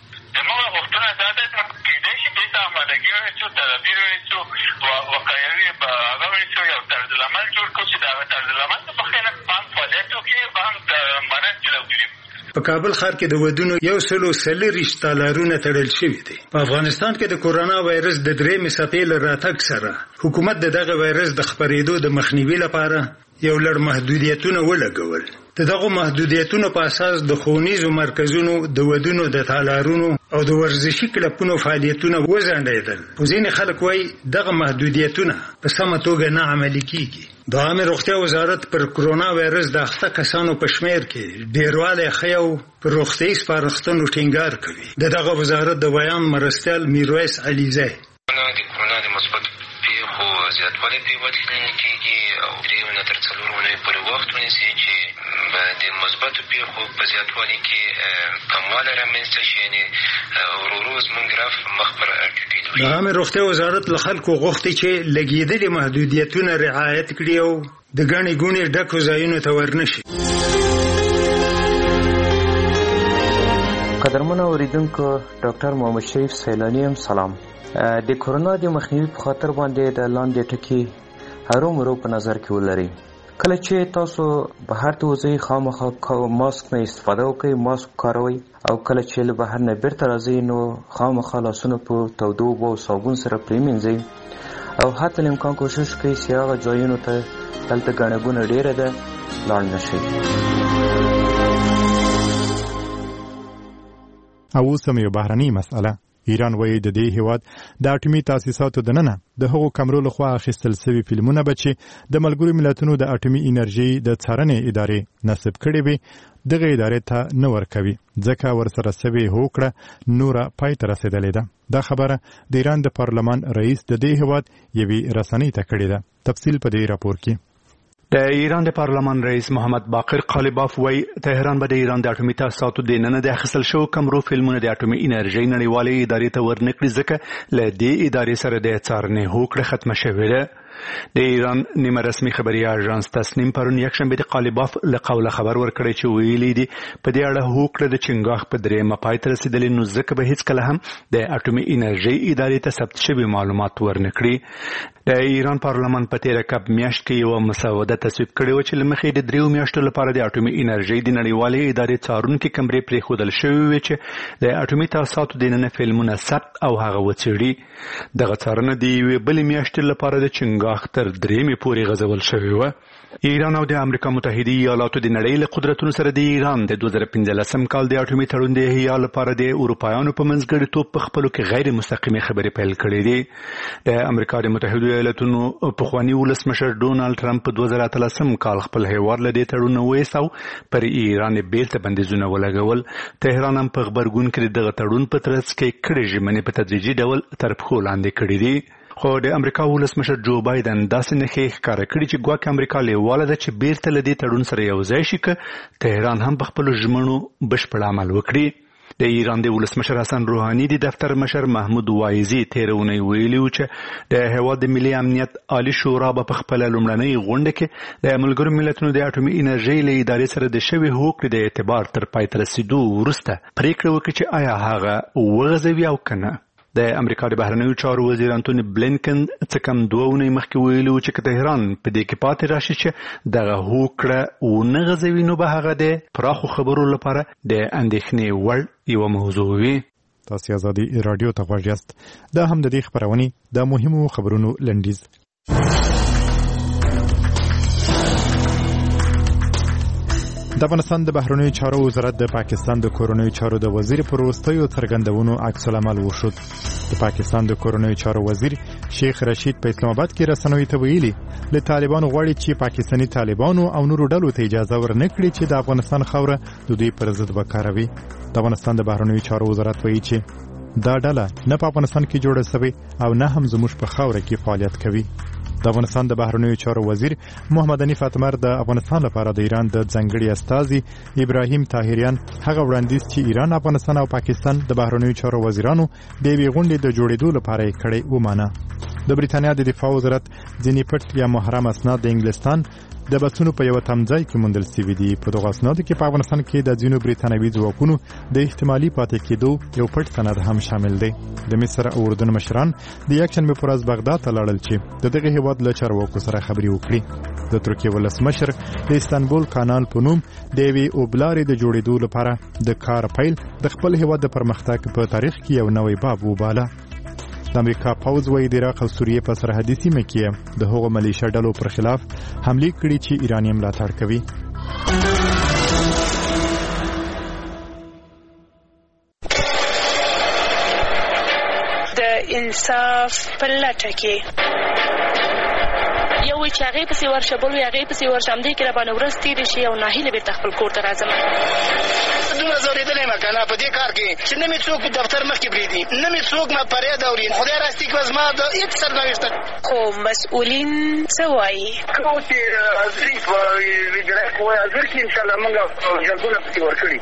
په کابل ښار کې د ودونو 140 تالارونه تړل شوي دي. په افغانستان کې د کورونا وایرس د 3 څپې له راتګ سره حکومت دغه وایرس د خپرېدو د مخنیوي لپاره یو لړ محدودیتونه ولګول. دغه محدودیتونو په اساس د ښوونیزو مرکزونو د ودونو د تالارونو او د ورزشي کلبونو فعالیتونه وځنډېدل. خو ځینې خلک وایي دغه محدودیتونه په سمه توګه نه عملي کیږي. د عامه روغتیا وزارت پر کرونا وایرس د اخته کسانو په شمیر کې ډیروالی ښیي او پر روغتیایي سپارښتنو ټینګار کوي. دغه وزارت د بیان مرستیال میرویس علیزی د کرونا د مثبت پیښو زیاتوالی پرې ودرېدل کېږي او 3 تر 4 اونۍ پورې وخت ونیسي چې د مثبتو پیښو په زیاتوالي کې کموالی رامنځته شي یعنې ورو ورو زموږ ګراف مخ پر ټیټېدو. د عامه روغتیا وزارت له خلکو غوښتي چې لګېدلي محدودیتونه رعایت کړي او د ګڼې ګوڼې ډکو ځایونو ته ورنشي. قدرمنو اوریدونکو ډاکټر محمد شریف سیلانی هم سلام. د کورونا د مخنیوي په خاطر باندې د لاندې ټکي هرومرو په نظر کې ولرئ. کله چې تاسو بهر ته وځئ خامخا ماسک نه استفاده وکړئ، ماسک کاروئ او کله چې له بهر نه بیرته راځئ نو خامخا لاسونه په تودو اوبو او صابون سره پرېمینځئ او حتی الامکان کوشش کوئ چې هغه ځایونو ته دلته ګڼه ګوڼه ډېره ده لاړ نه شئ. او اوس هم یو بهرنۍ مسئله. ایران وایي د دې هیواد د اټومي تاسیساتو دننه د هغو کمرو لخوا اخیستل شوي فلمونه به چې د ملګرو ملتونو د اټومي انرژي د څارنې ادارې نصب کړي وي دغه ادارې ته نه ورکوي ځکه ورسره شوې هوکړه نوره پای ته رسېدلې ده. دا خبره د ایران د پارلمان رئیس د دې هیواد یوې رسنۍ ته کړې ده. تفصیل په دې راپور کې. د ایران د پارلمان رئیس محمد باقر قالیباف وایي تهران به د ایران د اټومي تاسیساتو د ننه د اخیستل شوو کمرو فلمونه د اټومي انرژۍ نړیوالې ادارې ته ورنکړي ځکه له دې ادارې سره د څارنې هوکړه ختمه شوې ده. د ایران نیمه رسمي خبري اژانس تسنیم پرون یکشنبه د قالیباف له قوله خبر ورکړی چې ویلي دي په دې اړه هوکړه د چنګاښ په 3 پای ته رسېدلې نو ځکه به هیڅکله هم د اټومي انرژۍ ادارې ته ثبت شوي معلومات ورنکړي. د ایران پارلمان په تیره کب میاشت کې یو مسوده تصویب کړې و چې له مخې د 3 میاشتو لپاره د اټومي انرژۍ د نړیوالې ادارې څارونکي کمرې پرېښودل شوې وې چې د اټومي تاسیساتو دننه فلمونه ثبت او هغه وڅېړي. دغه څارنه د یوې بلې میاشتې لپاره د چنګاښ تر 3 پورې غځول شوې وه. ایران او د امریکا متحده ایالاتو د نړۍ له قدرتونو سره د ایران د 2015 کال د اټومي تړون د احیا لپاره د اروپایانو په منځګړیتوب په خپلو کې غیر مستقیمې خبرې پیل کړې دي. د امریکا د متحده ایالاتونو پخواني ولسمشر ډونالډ ټرمپ په 2013 کال خپل هیواد له دې تړون وایستو، پر ایران بیرته بندیزونه ولګول. تهران هم په غبرګون کې دغه تړون په ترڅ کې کړې ژمنې په تدریجي ډول تر پښو لاندې کړې دي. خو د امریکا ولسمشر جو بایدن داسې نښې ښکاره کړي چې ګواکې امریکا لیواله ده چې بیرته له دې تړون سره یو ځای شي که تهران هم په خپلو ژمنو بشپړ عمل وکړي. د ایران د ولسمشر حسن روحاني د دفتر مشر محمود وایزي تېره اونۍ ویلي و چې د هېواد د ملي امنیت عالي شورا به په خپله لومړنۍ غونډه کې د ملګرو ملتونو د اټومي انرژۍ له ادارې سره د شوې هوکړې د اعتبار تر پای ته رسېدو وروسته پرېکړه وکړي چې آیا هغه وغځوي او که نه. د امریکا د بهرنیو چارو وزیر انتوني بلینکن څه کم 2 اونۍ مخکې ویلي و چې که تهران په دې کې پاتې راشي چې دغه هوکړه ونه غځوي نو به هغه د پراخو خبرو لپاره د اندېښنې وړ یوه موضوع وي. تاسو ازادي رادیو ته غوږ یاست. دا هم د دې خپرونې د مهمو خبرونو لنډیز. د افغانستان د بهرنیو چارو وزارت د پاکستان د کورنیو چارو د وزیر پر وروستیو څرګندونو عکس العمل وښود. د پاکستان د کورنیو چارو وزیر شیخ رشید په اسلام آباد کې رسنیو ته ویلي له طالبانو غواړي چې پاکستاني طالبانو او نورو ډلو ته اجازه ورنکړي چې د افغانستان خاوره د دوی پر ضد وکاروي. د افغانستان د بهرنیو چارو وزارت وایي چې دا ډله نه په افغانستان کې جوړه شوې او نه هم زموږ په خاوره کې فعالیت کوي. د افغانستان د بهرنیو چارو وزیر محمد حنیف اتمر د افغانستان لپاره د ایران د ځانګړي استازي ابراهیم طاهریان هغه وړاندیز چې ایران، افغانستان او پاکستان د بهرنیو چارو وزیرانو د یوې غونډې د جوړېدو لپاره یې کړی ومانه. د بریتانیا د دفاع وزارت ځینې پټ یا محرم اسناد د انګلستان د بسونو په یو تمځای کې موندل شوي دي. په دغه اسنادو کې په افغانستان کې د ځینو بریتانوي ځواکونو د احتمالي پاتې کېدو یو پټ سند هم شامل دی. د مصر او اردن مشران د یکشنبه پر ورځ بغداد ته لاړل چې د دغه هیواد له چارواکو سره خبرې وکړي. د ترکیې ولسمشر د استانبول کانال په نوم د یوې اوبلارې د جوړېدو لپاره د کار پیل د خپل هیواد د پرمختګ په تاریخ کې یو نوی باب وباله. د امریکا پوځ وایي د عراق او سوریې په سرحدي سیمه کې د هغو ملیشه ډلو پر خلاف حملې کړي چې ایران یې ملاتړ کوي. د انصاف په لټه کې یو چې هغې پسې ورشه بل وي هغې پسې ورشه همدې کې راباندې ورځ تېرې شي او ناهیله بېرته خپل کور ته راځم. دومره ځورېدلی یم که نه په دې کار کې چې نه مې څوک دفتر مخکې پرېږدي، نه مې څوک ما فریاد اوري. خدای راستي کړه زما د هېڅ سرنوشته. خو مسؤلین څه وایي؟ کوم چې حاضري په وزارت وایي حاضر کړي انشاءالله موږ جلبونه پسې ورکړي.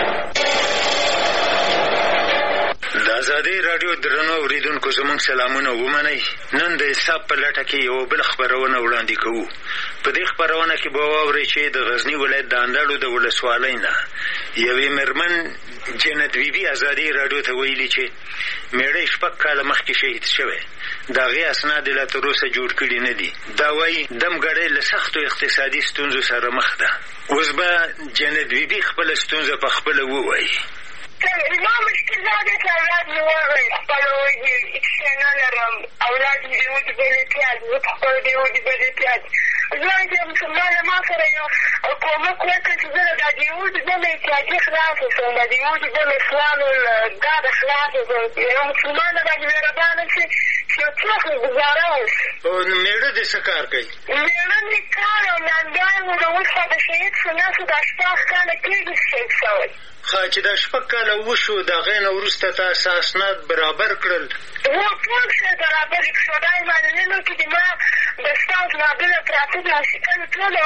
د ازادي راډیو درنو اوریدونکو زموږ سلامونه ومنئ. نن د حساب په لټه کې یو بل خبرونه وړاندې کوو. په دې خبرونه کې به واورئ چې د غزني ولایت د اندړو د ولسوالۍ نه یوې مېرمن جنت بیبي ازادي راډیو ته ویلي چې میړه 6 کاله مخکې شهید شوی، د هغې اسناد یې لا تر اوسه جوړ کړي نه دي. دا وایي دمګړۍ له سختو اقتصادي ستونزو سره مخ ده. اوس به جنت بیبي خپله ستونزه په خپله ووایي. زما مشکل دا دی چې اولاد مې وغی خپله وږي هېڅ نه لرم. اولاد مې د وږي بل احتیاج، زه په خپله د وږي بل احتیاج. ځوان چې مسلمان له ما سره یو کومک وکړي چې زه دا د وږي بل احتیاجي خلاصه شم، دا د وږي بل اسلام دا د خلاصه شم. یو مسلمان باندې مهربانه شي چې یو څوک مې ګزاره وشي. مېړه دې څه کار کوي؟ مېړه مې کار او نندای و نو اوس خو د شهید شو نسو دا 6 کاله کېږي شهید شوی. چې دا 6 کاله وشو د هغې نه وروسته تاسو اسناد برابر کړل؟ ټول څه برابر کړل. خدای معلومینو کې د ما د ستاسو نابله پراته دي عاشقان ټولو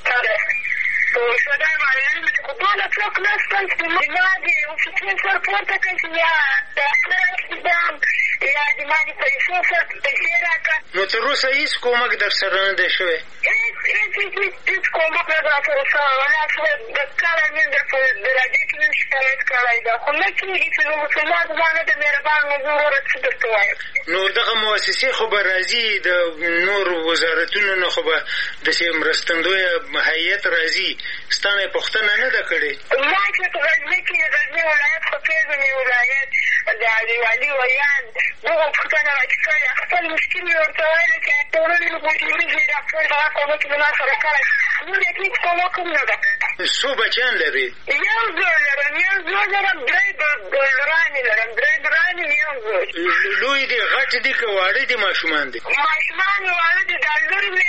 خدای معلومینو چې خو ټوله څوک نشته چې د ما د اوسیتین سر پورته کړي چې یا د اخلاق دام یا د ما د پیسو سر پیسې راکړه. نو تر اوسه هېڅ کومک در سره نه دی شوی؟ هېڅ کومک نه در سره شوی. ولا د کاله مې در دې کې مې شکایت کړی ده خو نه کېږي چې زه مسلمان زمانه د مهربان حضور وروره څه درته وایم. نو دغه مؤسسې خو به راځي د نور وزارتونو نه خو به داسې مرستندویه هیئت راځي ستا نه یې پوښتنه نه ده کړې؟ ما چې په غزني کې د غزني ولایت خو پېژنې ولایت د والي ویان دغه پوښتنه راته کړې خپل مشکل مې ورته ویلې چې ټولنې وریځې ډاکټر دغه کومک مې ما سره کړی نور یې هېڅ کومک هم نه ده. څو بچیان لرې؟ یو زوی لرم 3 لورانې لرم 3 لورانې یو زوی. لوی دي غټ دي که واړه دي ماشومان دي؟ ماشومان واړه دي دا لور مې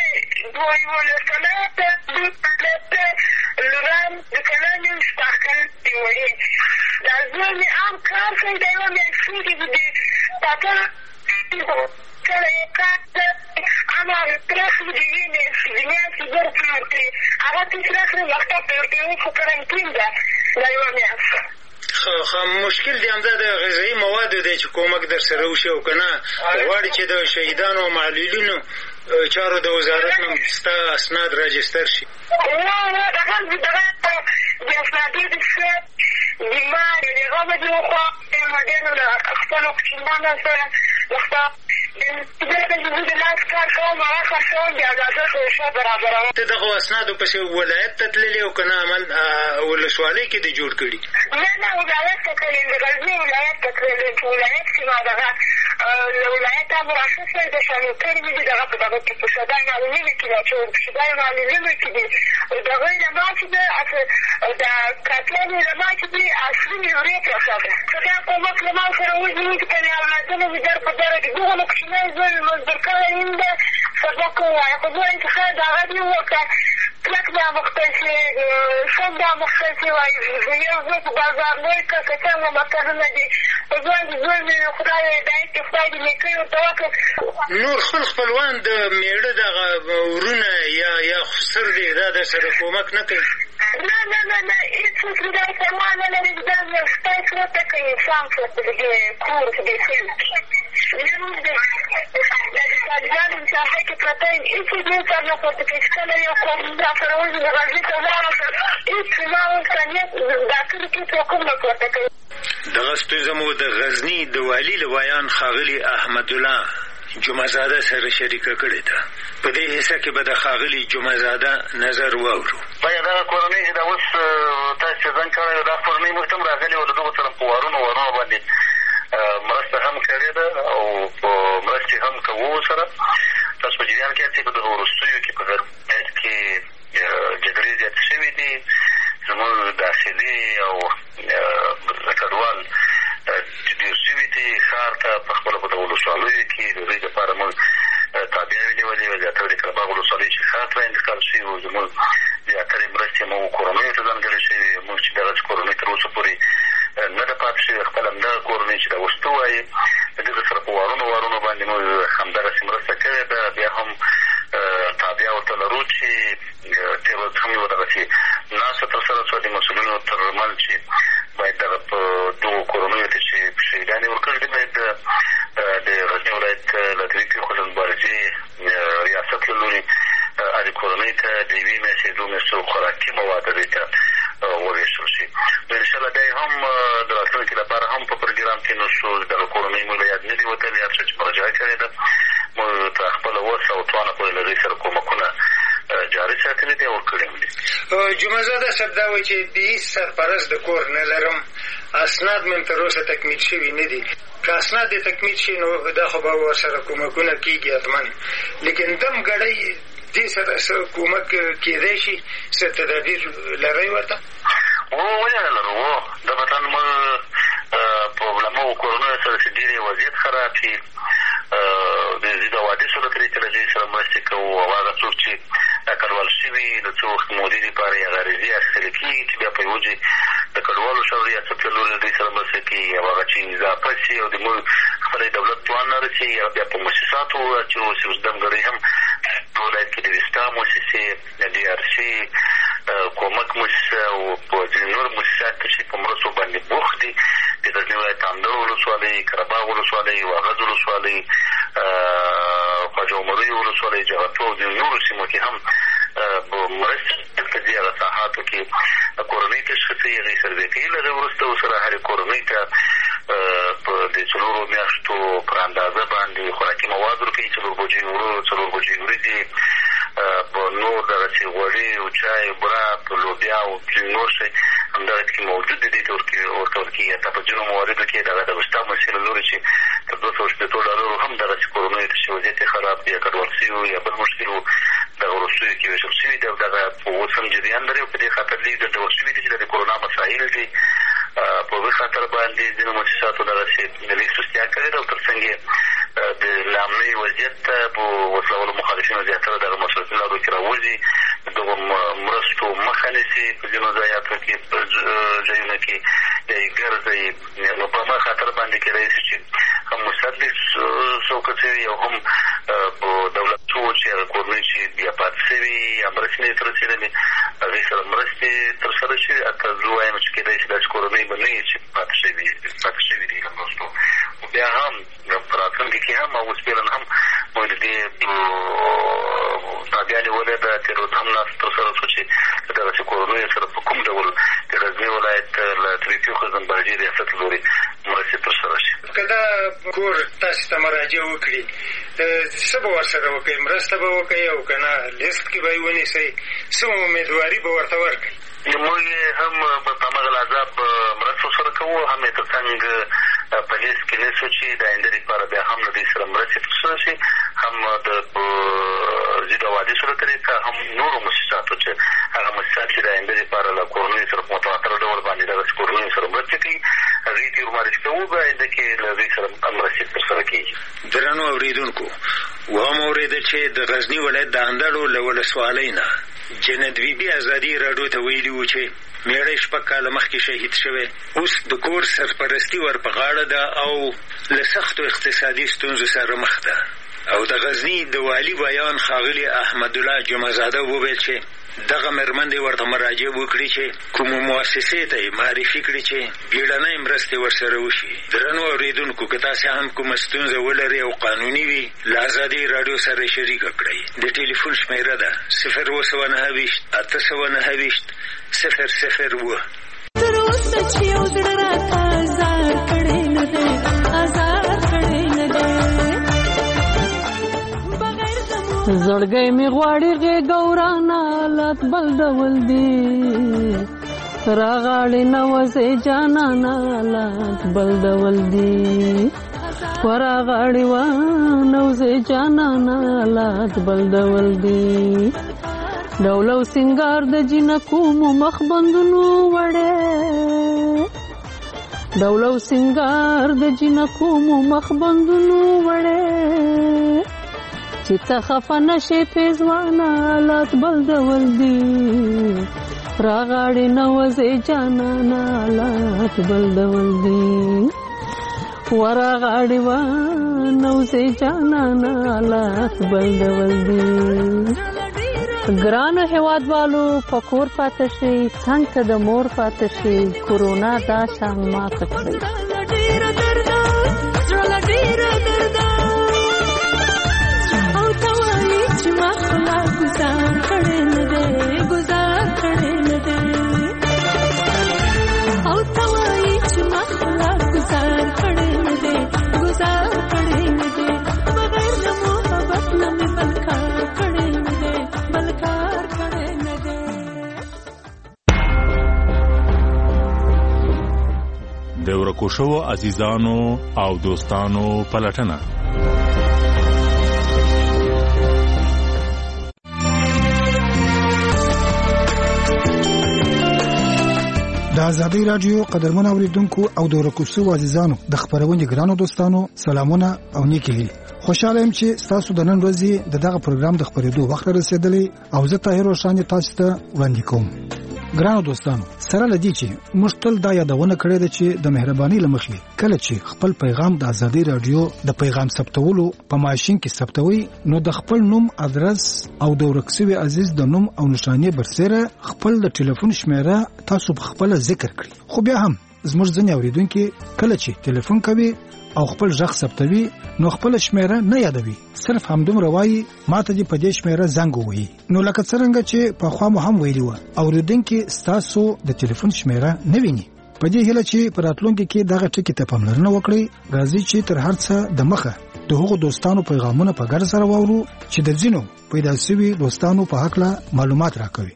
12 لوران د کلان یم شپږ کال دي وړي دا زوی مې عام کار کوي دا یوه میاشت کېږي د پاپا کله یې کار اما پرېښود د وینې میاشتې زر کار کوي هغه تېسره کړې مکتب ته ورته اوس خو کرنټین ده دا یوه میاشت. مشکل دی همدا د غذایي موادو دی چې کومک در سره وشي او که نه غواړي چې د شهیدانو او معلولینو چارو د وزارت نه ستا اسناد راجستر شي. نه دغه د اسنادي د څه بیمار د هغه به دې وخوا مډیانو له خپلو کوچنیانو سره د لاس کار کوم هغه کار کوم د ازادۍ ښه برابروم. ته دغو اسنادو پسې ولایت ته تللې او که نه عمل ولسوالۍ کې دې جوړ کړي؟ نه ولایت ته تللې د غزني ولایت ته تللې په ولایت کې ما دغه له ولایته مو راخیستل د شامل کړي مې دي دغه په دغه کې په شدای معلولینو کې ده چې په شدای معلولینو کې دي د هغوی له ما چې ده د کاتیانو له ما چې دي اصلي مې ورې پرته ده که دا کومک له ما سره وځي که مې اولادونه مې در په دره دي دغه نو کوچنی زوی مې مزدور کړی یم ده سبق ووایه خو زه وایم چې ښه د هغه دې وکړه کلک دا مخته شي سم دا مخته شي وایي یو زوی په بازار لوی که که څنګه مکرونه دي په ژوند زوی مې خدای هدایت کړي خدای دې نیکۍ ورته وکړي. نور خپلوان د مېړه دغه ورونه یا خسر دي دا در سره کومک نه کوي؟ نه هېڅوک د دې پروا نه لري چې دا مې خدای پرته کوي انسان پرته د دې کور د دې سیل زموږ د طالبانو مساحه کې پرته یم هېڅوک مې سر نه پورته کوي چې کله یو قوم را سره وځي د غزني ته ولاړه هېڅ زما انسانیت دا کلي کې څوک هم نه پورته کوي. دغه ستونزه مو د غزني د والي له ویان ښاغلي احمدالله جمعزاده سره شریکه کړې ده. په دې حصه کې به د ښاغلي جمعزاده نظر واورو. باید دغه کورنۍ چې دا اوس تاسو چې زنګ کړی دا کورنۍ موږ ته هم راغلې وه له دغو سره په وارونو باندې مرسته هم کړې ده او په مرستې هم کوو سره. تاسو په جریان کې یاستئ په دغه وروستیو کې په غرب کې جګړې زیاتې شوي دي زموږ داخلي او کډوال ډېر شوي دي ښار ته په خپله په دغو ولسوالیو کې د دوی دپاره موږ تابعه ونیولې وه زیاتره د کلباغ ولسوالۍ چې ښار ته انتقال شوي وو زموږ زیاترې مرستې موږ کورنیو ته ځانګړې شوې موږ چې دغسې کورنۍ تر اوسه پورې نه ده پاتې شوې خپله همدغه کورنۍ چې دا اوس ته وایې د دغه سره په وارونو باندې موږ همدغسې مرسته کړې ده. بیا هم تابعه ورته لرو چې تېره ورځ هم یوه دغسې ناسته ترسره شوه د مسؤلینو تر منځ چې باید دغه په دغو کورنیو ته چې شهیدان یې ورکړي دي باید د غزني ولایت له طبیعي پېښو د مبارزې ریاست له لوري هرې کورنۍ ته د یوې میاشتې 2 میاشتو خوراکي مواد هغې ته وویشل شي. نو انشاءالله بیا یې هم د راتلونکي لپاره هم په پروګرام کې نو شو دغه کورنۍ موږ له یاد نه دي وتلې هر څه چې مراجعه کړې ده موږ تر خپله وس او توانه پورې له دوی سره کومکونه جاري ساتلي دي او ورکړي هم دي. جمعزاده صاحب دا وایي چې د هېڅ سرپرست د کور نه لرم اسناد مې تر اوسه تکمیل شوي نه دي. که اسناد دې تکمیل شي نو دا خو به ورسره کومکونه کېږي حتما لیکن دم ګړی دې سره څه کومک کېدی شي څه تدابیر لرئ ورته؟ ولې نه لرو د وطن موږ په علماو کورنیو سره چې ډېر یې وضعیت خراب شي د ضد حوادثو له طریقې له دوی سره مرستې کوو او هغه څوک چې کډوال شوي د څه وخت مودې دپاره یې غریزې اخیستل کېږي چې بیا په یوه ځای د کډوالو شورا ریاست له لوري له دوی سره مرسته کوي او هغه چې اضافه شي او د موږ خپله دولت توان نه رسېږي هغه بیا په مؤسساتو واچوو چې اوس دمګړی هم په ولایت کې د ویستا مؤسسې د ډي آر سي کومک مؤسسه او په ځینې نور مؤسسات چې په مرستو باندې بوخت دي د غزني ولایت اندړ ولسوالۍ کلباغ ولسوالۍ واغظ ولسوالۍ خواجه عمري ولسوالۍ جغتو او د نورو سیمو کې هم په مرستې مرکزي هغه ساحاتو کې کورنۍ تشخیصوي هغې سره د خبرې کوي. له هغې وروسته ورسره هرې کورنۍ ته په د 4 میاشتو پر اندازه باندې خوراکي مواد ورکوي. 4 بوجۍ اوړه، 4 بوجۍ وریجې، په نور دغسې غوړي او چای، بوره، لوبیا او نور شی همدغسې موجود دي. دې ته ورکول کېږي. حتی په ځینو مواردو کې دغه د وستا مسیح له لورې چې تر $250 هم دغسې کورنیو ته چې وضعیت یې خراب دی یا ګډوډ شوي وو یا بل مشکل وو دغه وروستیو کې ویشل شوي دي او دغه اوس هم جریان لري او په دې خاطر دې ګټور شوي دي چې د کورونا مسایل دي په دې خاطر باندې ځینو مؤسساتو دغسې لږ سستیا کړې ده او تر څنګ د لامنۍ وضعیت ته په وسلوالو مخالفینو زیاتره دغه مسؤلیتي لارو کې راوځي، دغو مرستو مخه نیسي په ځینو ځایاتو کې، په ځایونو کې یې ګرځوي. نو په همغه خاطر باندې کېدای شي چې هم مستهدف څوک وي او هم په دولتو چې هغه کورنۍ چې بیا پاتې شوي یا مرستې نه دي تر رسېدلې هغې سره مرستې ترسره شوي. حتی زه وایم چې کېدای شي داسې کورنۍ به نه وي چې پاتې شوي دي له مرستو. بیا هم په راتلونکي کې هم او اوس فعلا هم موږ د دې تابیا نیولې ده. تېروت هم ناست ترسره شو چې د دغسې کورنیو سره په کوم ډول د غزني ولایت له طبي پېښو ځنباجي ریاست له لورې مرستې ترسره شي. که دا کور تاسې ته مراجعه وکړي څه به ورسره وکړئ؟ مرسته به وکړئ او که نه لیست کې به یې ونیسئ؟ څه امیدواري به ورته ورکړئ؟ موږ هم په همغه لحظه مرسته سره کوو، هم یې تر څنګ په لیست کې نیسو چې د آینده لپاره بیا هم له دوی سره مرستې ترسره شي، هم د ضد حوادثو له طریقه هم نورو مؤسساتو چې هغه مؤسسات چې د آینده لپاره له کورنیو سره په متواتره ډول باندې دغسې کورنیو سره مرستې کوي هغوی ته یې ورمعرفي کوو. په آینده کې له دوی سره مرستې ترسره کېږي. درنو اورېدونکو، وهم اورېده چې د غزني ولایت د اندړو له ولسوالۍ نه جنت بیبي ازادي راډیو ته ویلي وو چې میړی 6 کاله مخکې شهید شوی، اوس د کور سرپرستي ور په غاړه ده او له سختو اقتصادي ستونزو سره مخ ده. او د غزني د والي بیان ښاغلي احمدالله جمعزاده وویل چې دغه مېرمن دې ورته مراجعه وکړي چې کومو مؤسسې ته یې معرفي کړي چې بیړنۍ مرستې ورسره وشي. درنو اورېدونکو، که تاسې هم کومه ستونزه ولرئ او قانوني وي له ازادي راډیو سره شریکه کړئ. د ټلیفون شمېره ده 029 829 002. تر اوسه چې یو زړه راته ازار کړی نه دی، ازار کړی نه دی. زړګی مې غواړي غېږه ورانه حالات بل ډول دي، راغاړې نوځې جانانه حالات بل ډول دي، وراغاړې ونوځې جانانه حالات بل ډول دي. ډول او سنگار د جنکو مو مخ بندونو وړې، ډول او سنگار د جنکو مو مخ بندونو وړې، چې ته خفه نشې پیزوانه حالات بل ډول دي، راغاړې نوځې جانانه حالات بل ډول دي، وراغاړې ونوځې جانانه حالات بل ډول دي. ګرانو هیوادوالو، په کور پاتې شئ، څنګ ته د مور پاتې شئ، کورونا دا شان ماته کړئ. او ته وایي چې ما خلا ګزار کړی نه دی، ګزار کړی نه دی. او ته وایي چې ما خلا ګزار کړی نه دی، ګزار کړی نه دی. بغیر د محبت نه مې بل کار کړی نه دی، بل کار کړی نه دی. د ورکو شوو عزیزانو او دوستانو پلټنه. د ازادي راډیو قدرمن اوریدونکو او د ورکو شوو عزیزانو د خبرونې ګرانو دوستانو سلامونه او نیکی هیلې. خوشاله يم چې تاسو د نن ورځې دغه پروګرام د خبرېدو وخت رسیدلی او زه طاهر روشاني تاسو ته وړاندې کوم. ګرانو دوستانو، سره لدی چې مشتل دا یادونه کړې ده چې د مهرباني لمخې کله چې خپل پیغام د ازادي رادیو د پیغام ثبتولو په ماشين کې ثبتوي، نو د خپل نوم، ادرس او د ورکسوي عزیز د نوم او نشانې برسره خپل د ټلیفون شمیره تاسو په خپل ذکر کړئ. خو بیا هم زموږ ځنې اوریدونکو کله چې ټلیفون کوي او خپل ژغ ثبتوي، نو خپل شمیره نه یادوي، صرف همدومره وایي ماته دې په دې شمیره زنګ ووهي. نو لکه څرنګه چې په خوا مو هم ویلي وو، اوریدونکو ستاسو د ټلیفون شمیره نه ویني، په دې هیله چې په راتلونکي کې دغه ټکي ته پاملرنه وکړي راځي چې تر هر څه د مخه د هغو دوستانو پیغامونه په ګډه سره واورو چې د ځینو پیدا شوي دوستانو په حق له معلومات راکوي.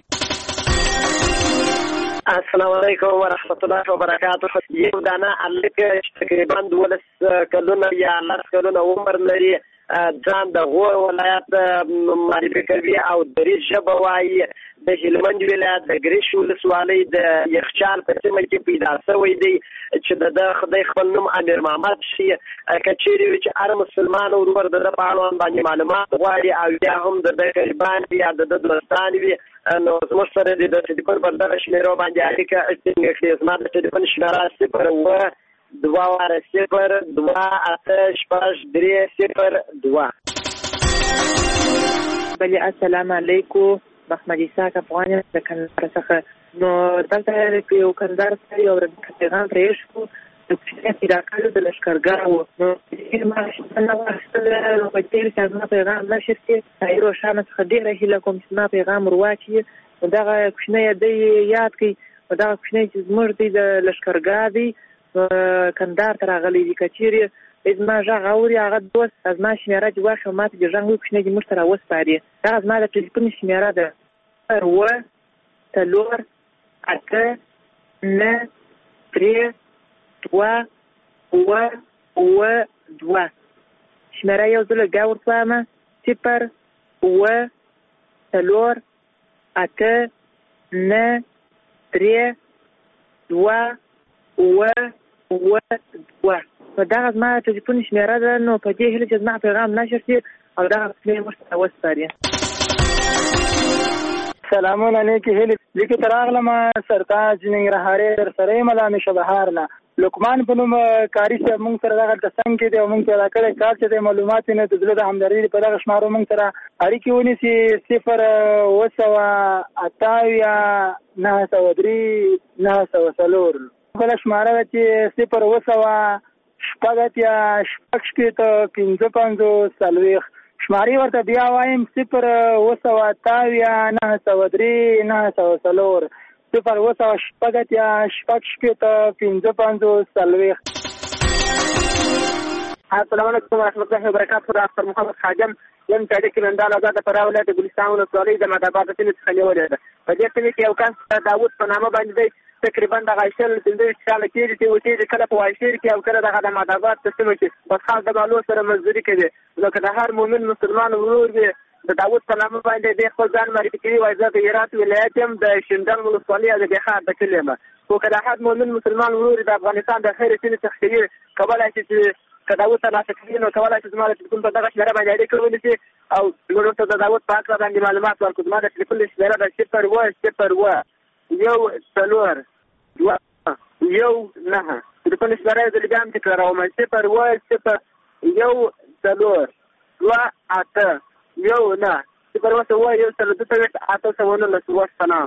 السلام علیکم ورحمۃ اللہ وبرکاتہ. یو دانه الک تقریبا 12 کلونه یا 10 کلونه عمر لري، ځان د غور ولایت معرفي کوي او درې ژبه وایي. د هلمند ولایت د ګریش ولسوالۍ د یخچال په سیمه کې پیدا شوی دی چې د خدای خپل نوم امیر محمد شي. کچېرې چې هر مسلمان ورور د په اړه باندې معلومات غواړي او یا هم د قربان یا د دوستان وي، نو زموږ سره د ټلیفون په دغه شمیرو باندې اړیکه ټینګ کړئ. زما د ټلیفون شمیره 02-2-8-3-0-2. بله السلام علیکم، محمد اسحاق افغان د کندهار څخه. نو دلته یو کندهار سره یو پیغام پرېښو د کوچنۍ پیدا کولو د لښکرګاو. نو ما نه واخیستل په تېر کې زما پیغام نشر کې روښانه څخه ډېره هیله کوم چې زما پیغام ورواچي. نو دغه کوچنۍ دی یاد کړئ، دغه کوچنۍ چې زموږ دی د لښکرګاه دی کندهار ته راغلی دی. که چېرې زما غږ اوري هغه دوست زما شمېره چې واخلي ما ته د غږ کوچنۍ دې موږ ته راوسپاري. دغه زما د ټلیفون شمېره ده 0-3-8-3-2-2. شمېره یو ځل بیا ورسوامه 0-3-8-3-2-2. نو دغه زما ټلیفون شمېره ده. نو په دې هیله چې زما پیغام نشر شي او دغه کوچنۍ موږ ته راوسپاري. سلامونه نیکې هیلې. لیکې ته راغلم سرتاج ننګرهاري در سره یم له همیشه بهار نه. لقمان په نوم کاري صاحب موږ سره دغه ټسنګ کې دی او موږ پیدا کړی کار چې د معلومات نه د زړه د همدردي په دغه شمارو موږ سره اړیکې ونیسي 0-903-904. بله شماره ده چې 0-9-55-55. شمارې ورته بیا وایم 0-903-904. 0-9-55-55. السلام علیکم ورحمۃ اللہ وبرکاتہ. ډاکټر محمد خاجم یم چې اړیکې نندال آزاد په راولای د ګلستان ولسوالۍ د مداباد سیمې څخه نیولې ده. په دې سیمې کې یو کس داود په نامه باندې دی، تقریبا د غایشل 15 کاله کېږي چې وکېږي کله په وایشیر کې او کله دغه د مداباد په سیمه کې بس خاص د مالو سره مزدوري کوي. لکه د هر مؤمن مسلمان ورور وي د داود په نامه باندې د خپل ځان معرفي کوي. وایي زه د هرات ولایت یم، د شینډنګ ولسوالۍ د بخار د کلي یم. خو که د هر مؤمن مسلمان ورور د افغانستان د خیر سیمې څخه کوي کولی شي چې که داود ترلاسه کوي نو کولی شي زما د ټلیفون په دغه شمېره باندې اړیکه ونیسي او موږ ورته د داود په هکله باندې معلومات ورکړو. زما د ټلیفون شمېره ده 0-1-0-1-1-9. ټلیفون شمېره یې زه بیا هم تکراروم 0-1-0-1-1-9.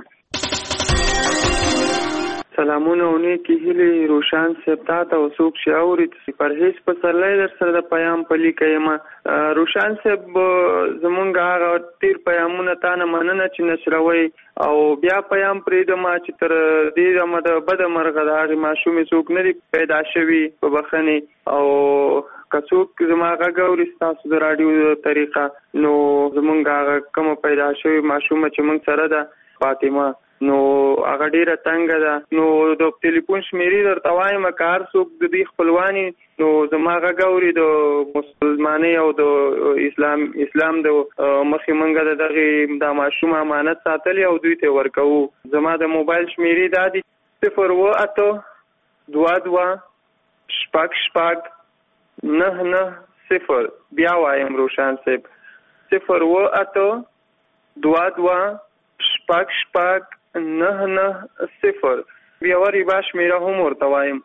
سلامونه او نیکې هیلې. روشان صاحب تا ته څوک چې اوري پرهیز پسرلی در سره د پیام پلي کوم. روشان صاحب زمونږ هغه تیر پیامونه تا نه مننه چې نشروي او بیا پیام پرېږدم چې تر دې دمه د بده مرغه د هغې ماشومې څوک نه دي پیدا شوي په بخښنې. او که څوک زما غږ اوري ستاسو د راډیو طریقه نو زمونږ هغه کومه پیدا شوې ماشومه چې موږ سره ده فاطمه نو هغه ډیره تنګه ده. نو د ټلیفون شمیرې درته وایم که هر څوک د دې خپلواني نو زما غږ اوري د مسلمانۍ او د اسلام د مخې موږ د دغې دا ماشوم امانت ساتلی او دوی ته ورکوو. زما د موبایل شمیرې دا دي 0-8-22-6-9-9-0. بیا وایم روشان صاحب 0-8-22-6-9-9-0. بیا وری با شمیره هم ورته وایم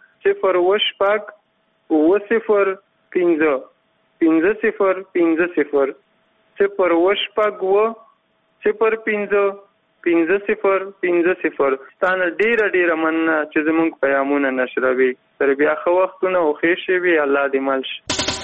0-8-5-0-5-0. 0-8-5-0-5-0. ستانه ډیره مننه چې زمونږ پیامونه نشروي. تر بیا ښه وختونه او ښې شوي. الله دې مل شي.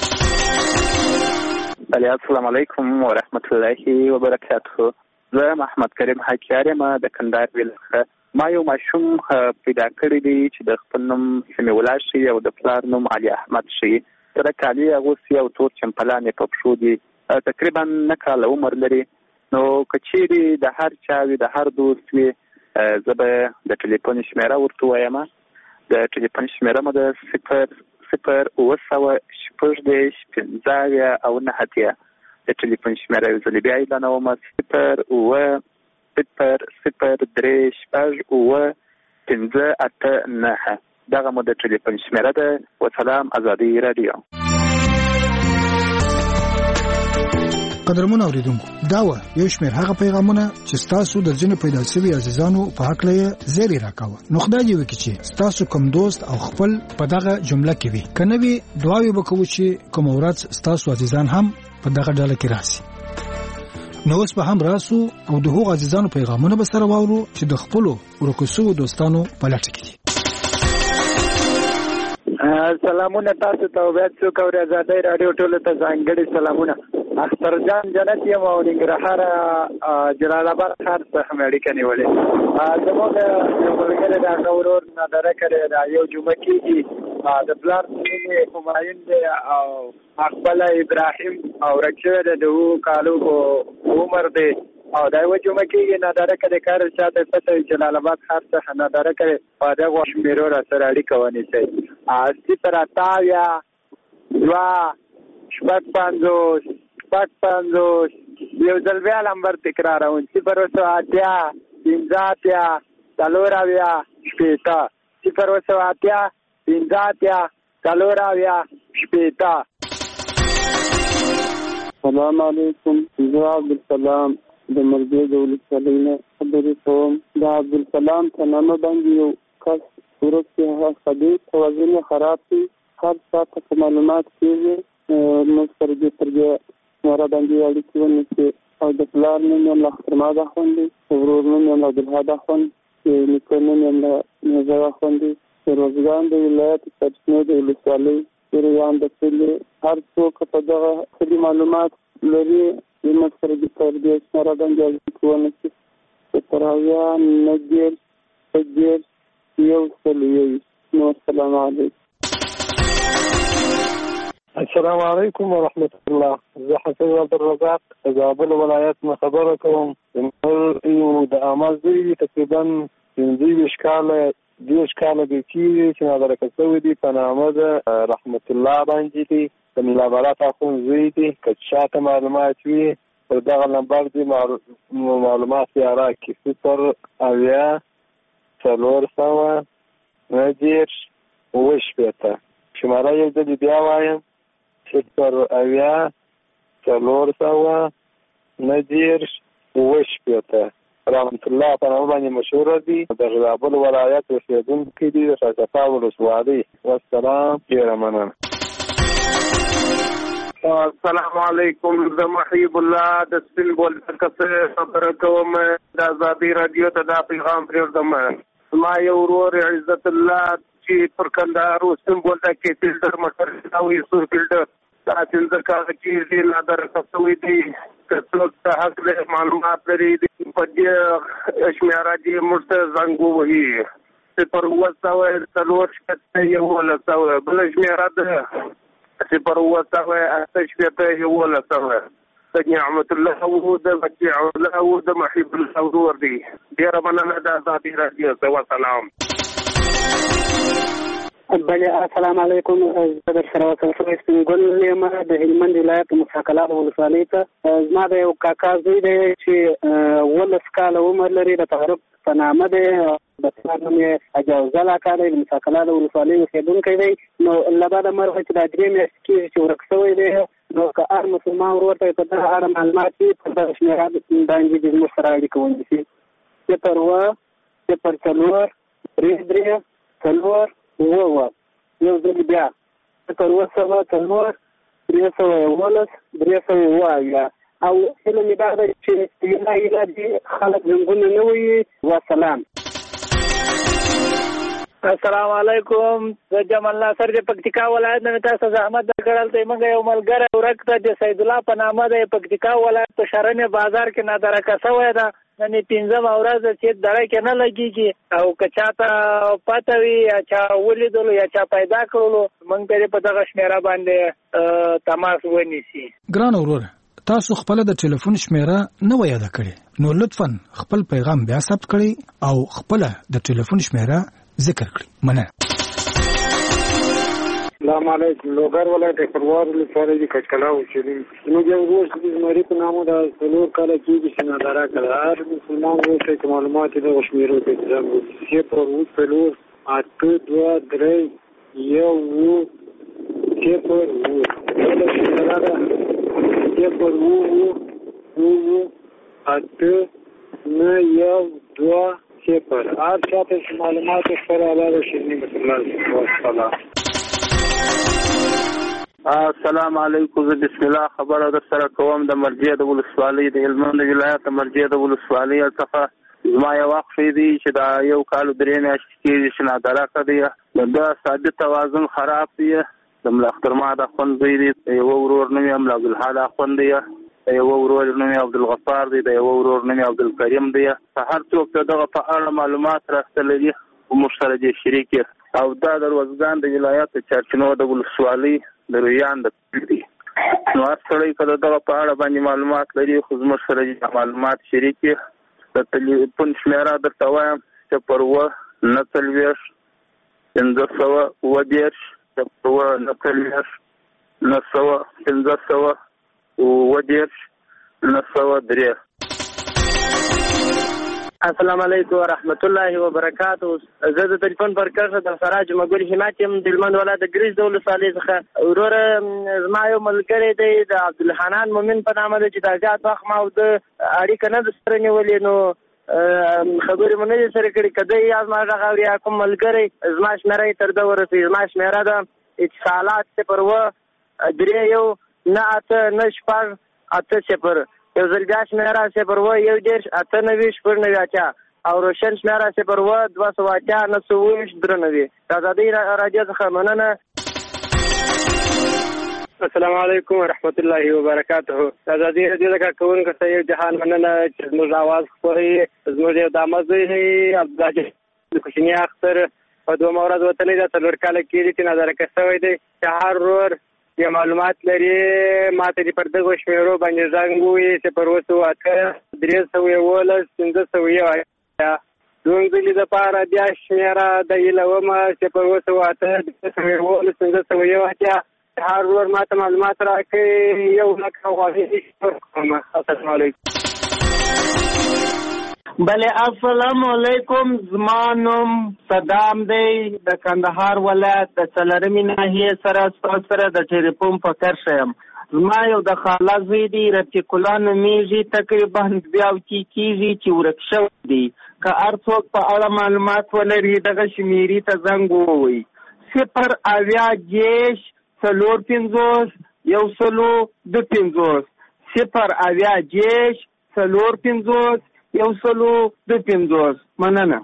السلام علیکم ورحمت الله وبرکاته. زه محمد کریم حکیار یم د کندهار ولایت. ما یو ماشوم پیدا کړی دی چې د خپل نوم سمیع الله شي او د پلار نوم علي احمد شي. سره کالي اغوستي او تور چمپلان یې په پښو دي. تقریبا 9 کاله عمر لري. نو که چیرې د هر چا وي د هر دوست وي زه به د ټلیفون شمیره ورته وایم. د ټلیفون شمیره مو د 009 د ټلیفون شمیره یو ځل بیا اعلانوم 009 دغه مو د ټلیفون شمیره ده. وسلام ازادي رادیو. قدرمن اوریدونکو دا و یو شمېر هغه پیغامونه چې تاسو د ځینو پیدا شوي عزیزانو په حق لې زیری راکاوه. نو خدای دې وکړي چې تاسو کوم دوست او خپل په دغه جمله کې وي. کنه وی دعاوي وکړو چې کوم ورځ تاسو عزیزان هم په دغه ډله کې راشي. نو اوس به هم راسو او د هغو عزیزانو پیغامونه به سره واورو چې د خپلو ورکوسو دوستانو په لټه کې دي. سلامونه تاسو ته وبیا څوک او آزادۍ رادیو ټولو ته ځانګړي سلامونه. اختر جان جنت یم او ننګرهار جلال آباد ښار څخه مې اړیکه نیولې. زموږ یو ملګری د هغه ورور نادره کړې ده. یو جمعه کېږي د پلار نوم یې همایون دی او اقبله ابراهیم او ورک شوی دی د 7 کالو عمر دی او دا یوه جمعه کېږي نادره کړې کار چاته پته وي جلال آباد ښار څخه نادره کړې په دغو شمېرو را سره اړیکه ونیسئ. 058 2 یو ځل بیا نمبر تکراروم 080 15 080 السلام علیکم. زه عبدالسلام د مرګي د ولسوالۍ نه خبرې کوم. د عبدالسلام په نامه باندې یو کس ورکې هغه خدي توازن خراب دی. هر ساعت معلومات کېږي نو سترګې ترګې مورا باندې اړیکې ونیسي او د پلار نوم یې اخترماد اخوندي، ورور نوم یې عبدالهاد اخوند، نیکه نوم یې نظر اخوندي. روزګان د ولایت سرچینې د ولسوالۍ پیریان د کلي هر څوک په دغه خدي معلومات لري زموږ سترګې ترګې مورا باندې اړیکې ونیسي. تراویح 90 نو السلام علیکم. السلام علیکم ورحمت الله. زه حسن عبدالرزاق د زابل ولایت نه خبره کوم. یو د عمل دی تقریبا 15 کاله د کیږي چې نادره شوی دی په نامه د رحمت الله باندې دی د ملابرات اخوند زوی دی. که چاته معلومات وي پر دغه نمبر دی معلومات یې راکړي 080 شماره یو ځل بیا وایم 080 رحمت الله په نامه باندې مشهور دی. د زابل ولایت اوسېدونکی دی د شاهزاده ولسوالۍ. والسلام. ډېره مننه. السلام علیکم. زه محیب الله د سپین بولدکه خبره کوم. د ازادي رادیو ته دا پیغام پرېږدم. ما یو ورور عزت الله چې پر کندهار او سپین بولدکه کې فیلډر موټر او یوسف فیلډر دا څنګه کار کوي نادر کسوي دي. که څوک د حق معلومات لري په دې شمیره دې مرته زنګ ووهي 0 بل شمیره ده 0 نعمت الله او د بچي الله او د محب الله ورور دي. ډېره مننه د ازادي رادیو. والسلام. بله السلام علیکم. زه در سره وصل شوی سپین ګل یم د هلمند ولایت مساکلات ولسوالۍ ته. زما د یو کاکا زوی دی چې 19 کاله عمر لري د تعارف په نامه دی. د پلار نوم یې حاجي افضل اکا دی. د مساکلات ولسوالۍ اوسېدونکی دی. نو له بعده مرغه چې دا 3 میاشتې کېږي چې ورک شوی دی. نو که هر مسلمان ورور ته په دغه اړه معلومات وي په دغه شمېره باندې د زموږ سره اړیکه ونیسي 0 یو ځل بیا 0 او علم دا ده چې ایله دي خلک جنګونه نه وي. والسلام. السلام علیکم. زه جمال ناصر د پکتیکا ولایت نه تاسو زحمت درکړل ته موږ یو ملګری ورک ته د سید الله په نامه د پکتیکا ولایت په شرنه بازار کې نادره کسوي ده. نن 15 ورځ چې دړه کې نه لګيږي او کچا ته پته وي یا چا ولیدلو یا چا پیدا کړلو موږ په دغه شمیره باندې تماس ونیسي. ګران ورور تاسو خپل د ټلیفون شمیره نه و یاد کړئ نو لطفاً خپل پیغام بیا ثبت کړئ او خپل د ټلیفون شمیره ذکر کړئ. مننه. السلام علیکم. لوګر ولایت پروار ولسوالۍ کې کچکلا اوسېږم. نو یو روز د مری په نامه د څلور کاله کېږي چې ناداره کړه. هر مسلمان وایي چې معلومات د شمیرو په ځای چې په روز په لور 8 2 3 یو چې په ولې شمیره ده چې په وو 8 9 یو 2 چې په هر چاته معلومات سره علاوه شي نه مثلا. السلام علیکم. بسم الله خبره در سره کوم د مرجیه د ولسوالۍ د هلمند ولایت مرجیه د ولسوالۍ څخه زما یو وخت دی چې دا یو کال درې میاشتې کېږي چې ناداره کړی د ثابت توازن خراب دی. د ملخترما د خوند دی یو ورور نوم یې عبد الحال خوند دی یو ورور نوم یې عبد الغفار دی یو ورور نوم یې عبد الکریم دی. هر څوک دغه په اړه معلومات راستلي او مشترک شریک او دا د روزګان د ولایت چرچنو د ولسوالۍ د رویان د دی. نو اصلي کله دغه په اړه باندې معلومات لري خو زموږ سره معلومات شریک د ټلیفون شمیره درته وایم چې پر و 9 510 9 9 السلام علیکم ورحمت الله وبرکاته. زه د ټلیفون پر کارښه د سراج مګل همت يم د هلمند ولایت د ګریز د ولسوالۍ څخه. ورور زما یو ملګری دی د عبدالحنان مومن په نامه دی چې دا زیات وخت ما د اړیکه نه د سره نیولې نو خبرې مو نه دي سره کړي. که دی یا زما غږ اوري یا کوم ملګری زما شمیره یې تر ده ورسوي. زما شمیره ده اتصالات 0 1 9 8 9 6 8 0 یو ځل بیا شمیره 0 1 10 8 9 0 9 او روشن شمیره 0 1 280 9 93. د ازادۍ راډیو څخه مننه. السلام علیکم ورحمت الله وبرکاته. د ازادۍ راډیو د کارکونکو څخه یو جهان مننه چې زموږ اواز خپروي. زموږ یو دامه زوی دی عبدالله د کوچني اختر په 2 ورځ وتلی ده 4 کاله کېږي چې نظاره که شوی دی چې هر ورور یا معلومات لري ما ته دې پر دغو شمیرو باندې زنګ ووایي 0 8 311 501 دوم ځلي دپاره بیا شمیره د ایلومه 0 8 501 هر ورور ما ته معلومات راکړي 1,000,000 السلام علیکم. بله السلام علیکم. زما نوم صدام دی د کندهار ولایت د څلرمې ناحیې سره ستاسو سره د ټلیفون په کرښه یم. زما یو د خاله زوی دی رفیق الله نومیږي تقریبا 2 کېږي چې ورک شوی دی. که هر څوک په اړه معلومات ولري دغه شمیرې ته زنګ ووهئ 0 8 10 4 50 102 0 8 10 4 50 102 مننه.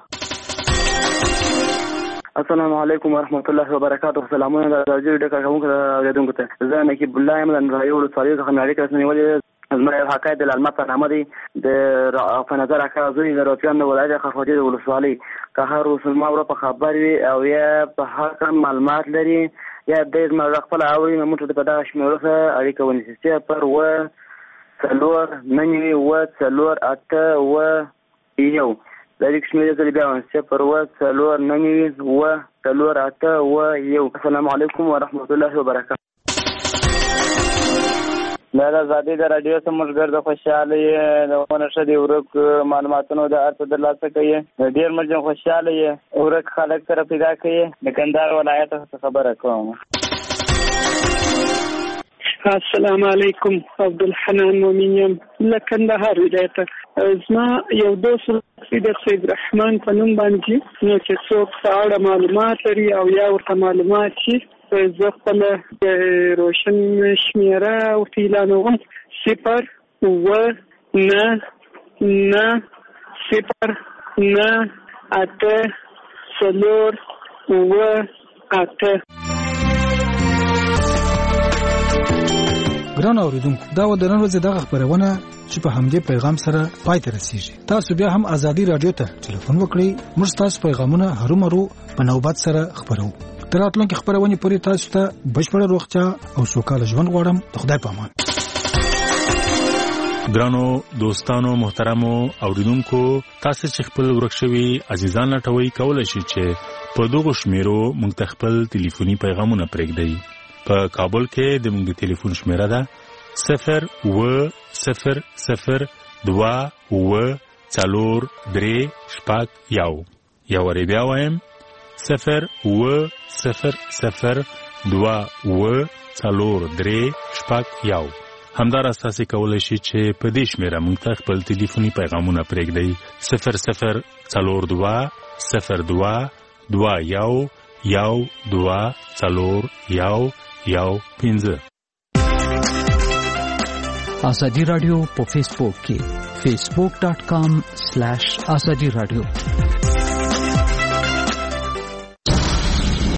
السلام علیکم ورحمت الله وبرکاته. سلامونه د راډیو د کارکونکو اوریدونکو ته. زه نقیب الله یم د رایو ولسوالۍ څخه مې اړیکه رسنیولې. زما یو حکایت د لالمه په نامه دی د په نظر اکا زوی د روپیان د ولایت خرخوجې د ولسوالۍ که هر مسلمان ورو په خبر وي او یا په هر کم معلومات لري یا د زما خپل اوري نو موږ په دغه شمیرو سره اړیکه ونیسي پر و 4 9 و 4 8 و یو د دې شمیرې ځلې بیا 0 و 4 9 و 4 8 و یو. السلام علیکم ورحمت الله وبرکاته. دا د ازادۍ د راډیو څخه موږ ګرځو خوشحاله یې د ونښه د ورک معلوماتونو د ارته ترلاسه کوي. ډېر مرجن خوشحاله یې ورک خلک سره پیدا کوي. د کندهار ولایت څخه خبره کوم. السلام علیکم. عبدالحنان مومن یم له کندهار ولایت. زما یو دوست د سید رحمان په نوم باندې نو چې څوک په اړه معلومات لري او یا ورته معلومات شي زه خپله روشن شمیره ورته اعلانوم 0 9 9 0 9 8 4 8. ګران اوریدونکو دا و د نن ورځې دغه خبرونه چې په همدې پیغام سره پای ته رسیږي. تاسو بیا هم ازادي رادیو ته ټلیفون وکړئ. موږ تاسو پیغامونه هرومرو په نوبت سره خبرو. تر راتلونکي خبرونه پورې تاسو ته بشپړه روغتیا او سوکاله ژوند غواړم. خدای په امان. ګرانو دوستانو محترمو اوریدونکو تاسو چې خپل ورکشوي عزیزان لټوي کولای شي چې په دغه شمیرو موږ خپل ټلیفوني پیغامونه پرېږدئ. په کابل کې د موږ ټلیفون شمیره ده 0-0-0-2-4-3-1 یو ری بیا وایم 0-0-0-2-4-3-1 همدارس تاسو کولای شئ چې په دې شمیره موږ ته خپل ټلیفوني پیغامونه پرېږدئ 0-0-4-2-1-2-4-1-15. آزادی رادیو په فیسبوک کې facebook.com/azadi radio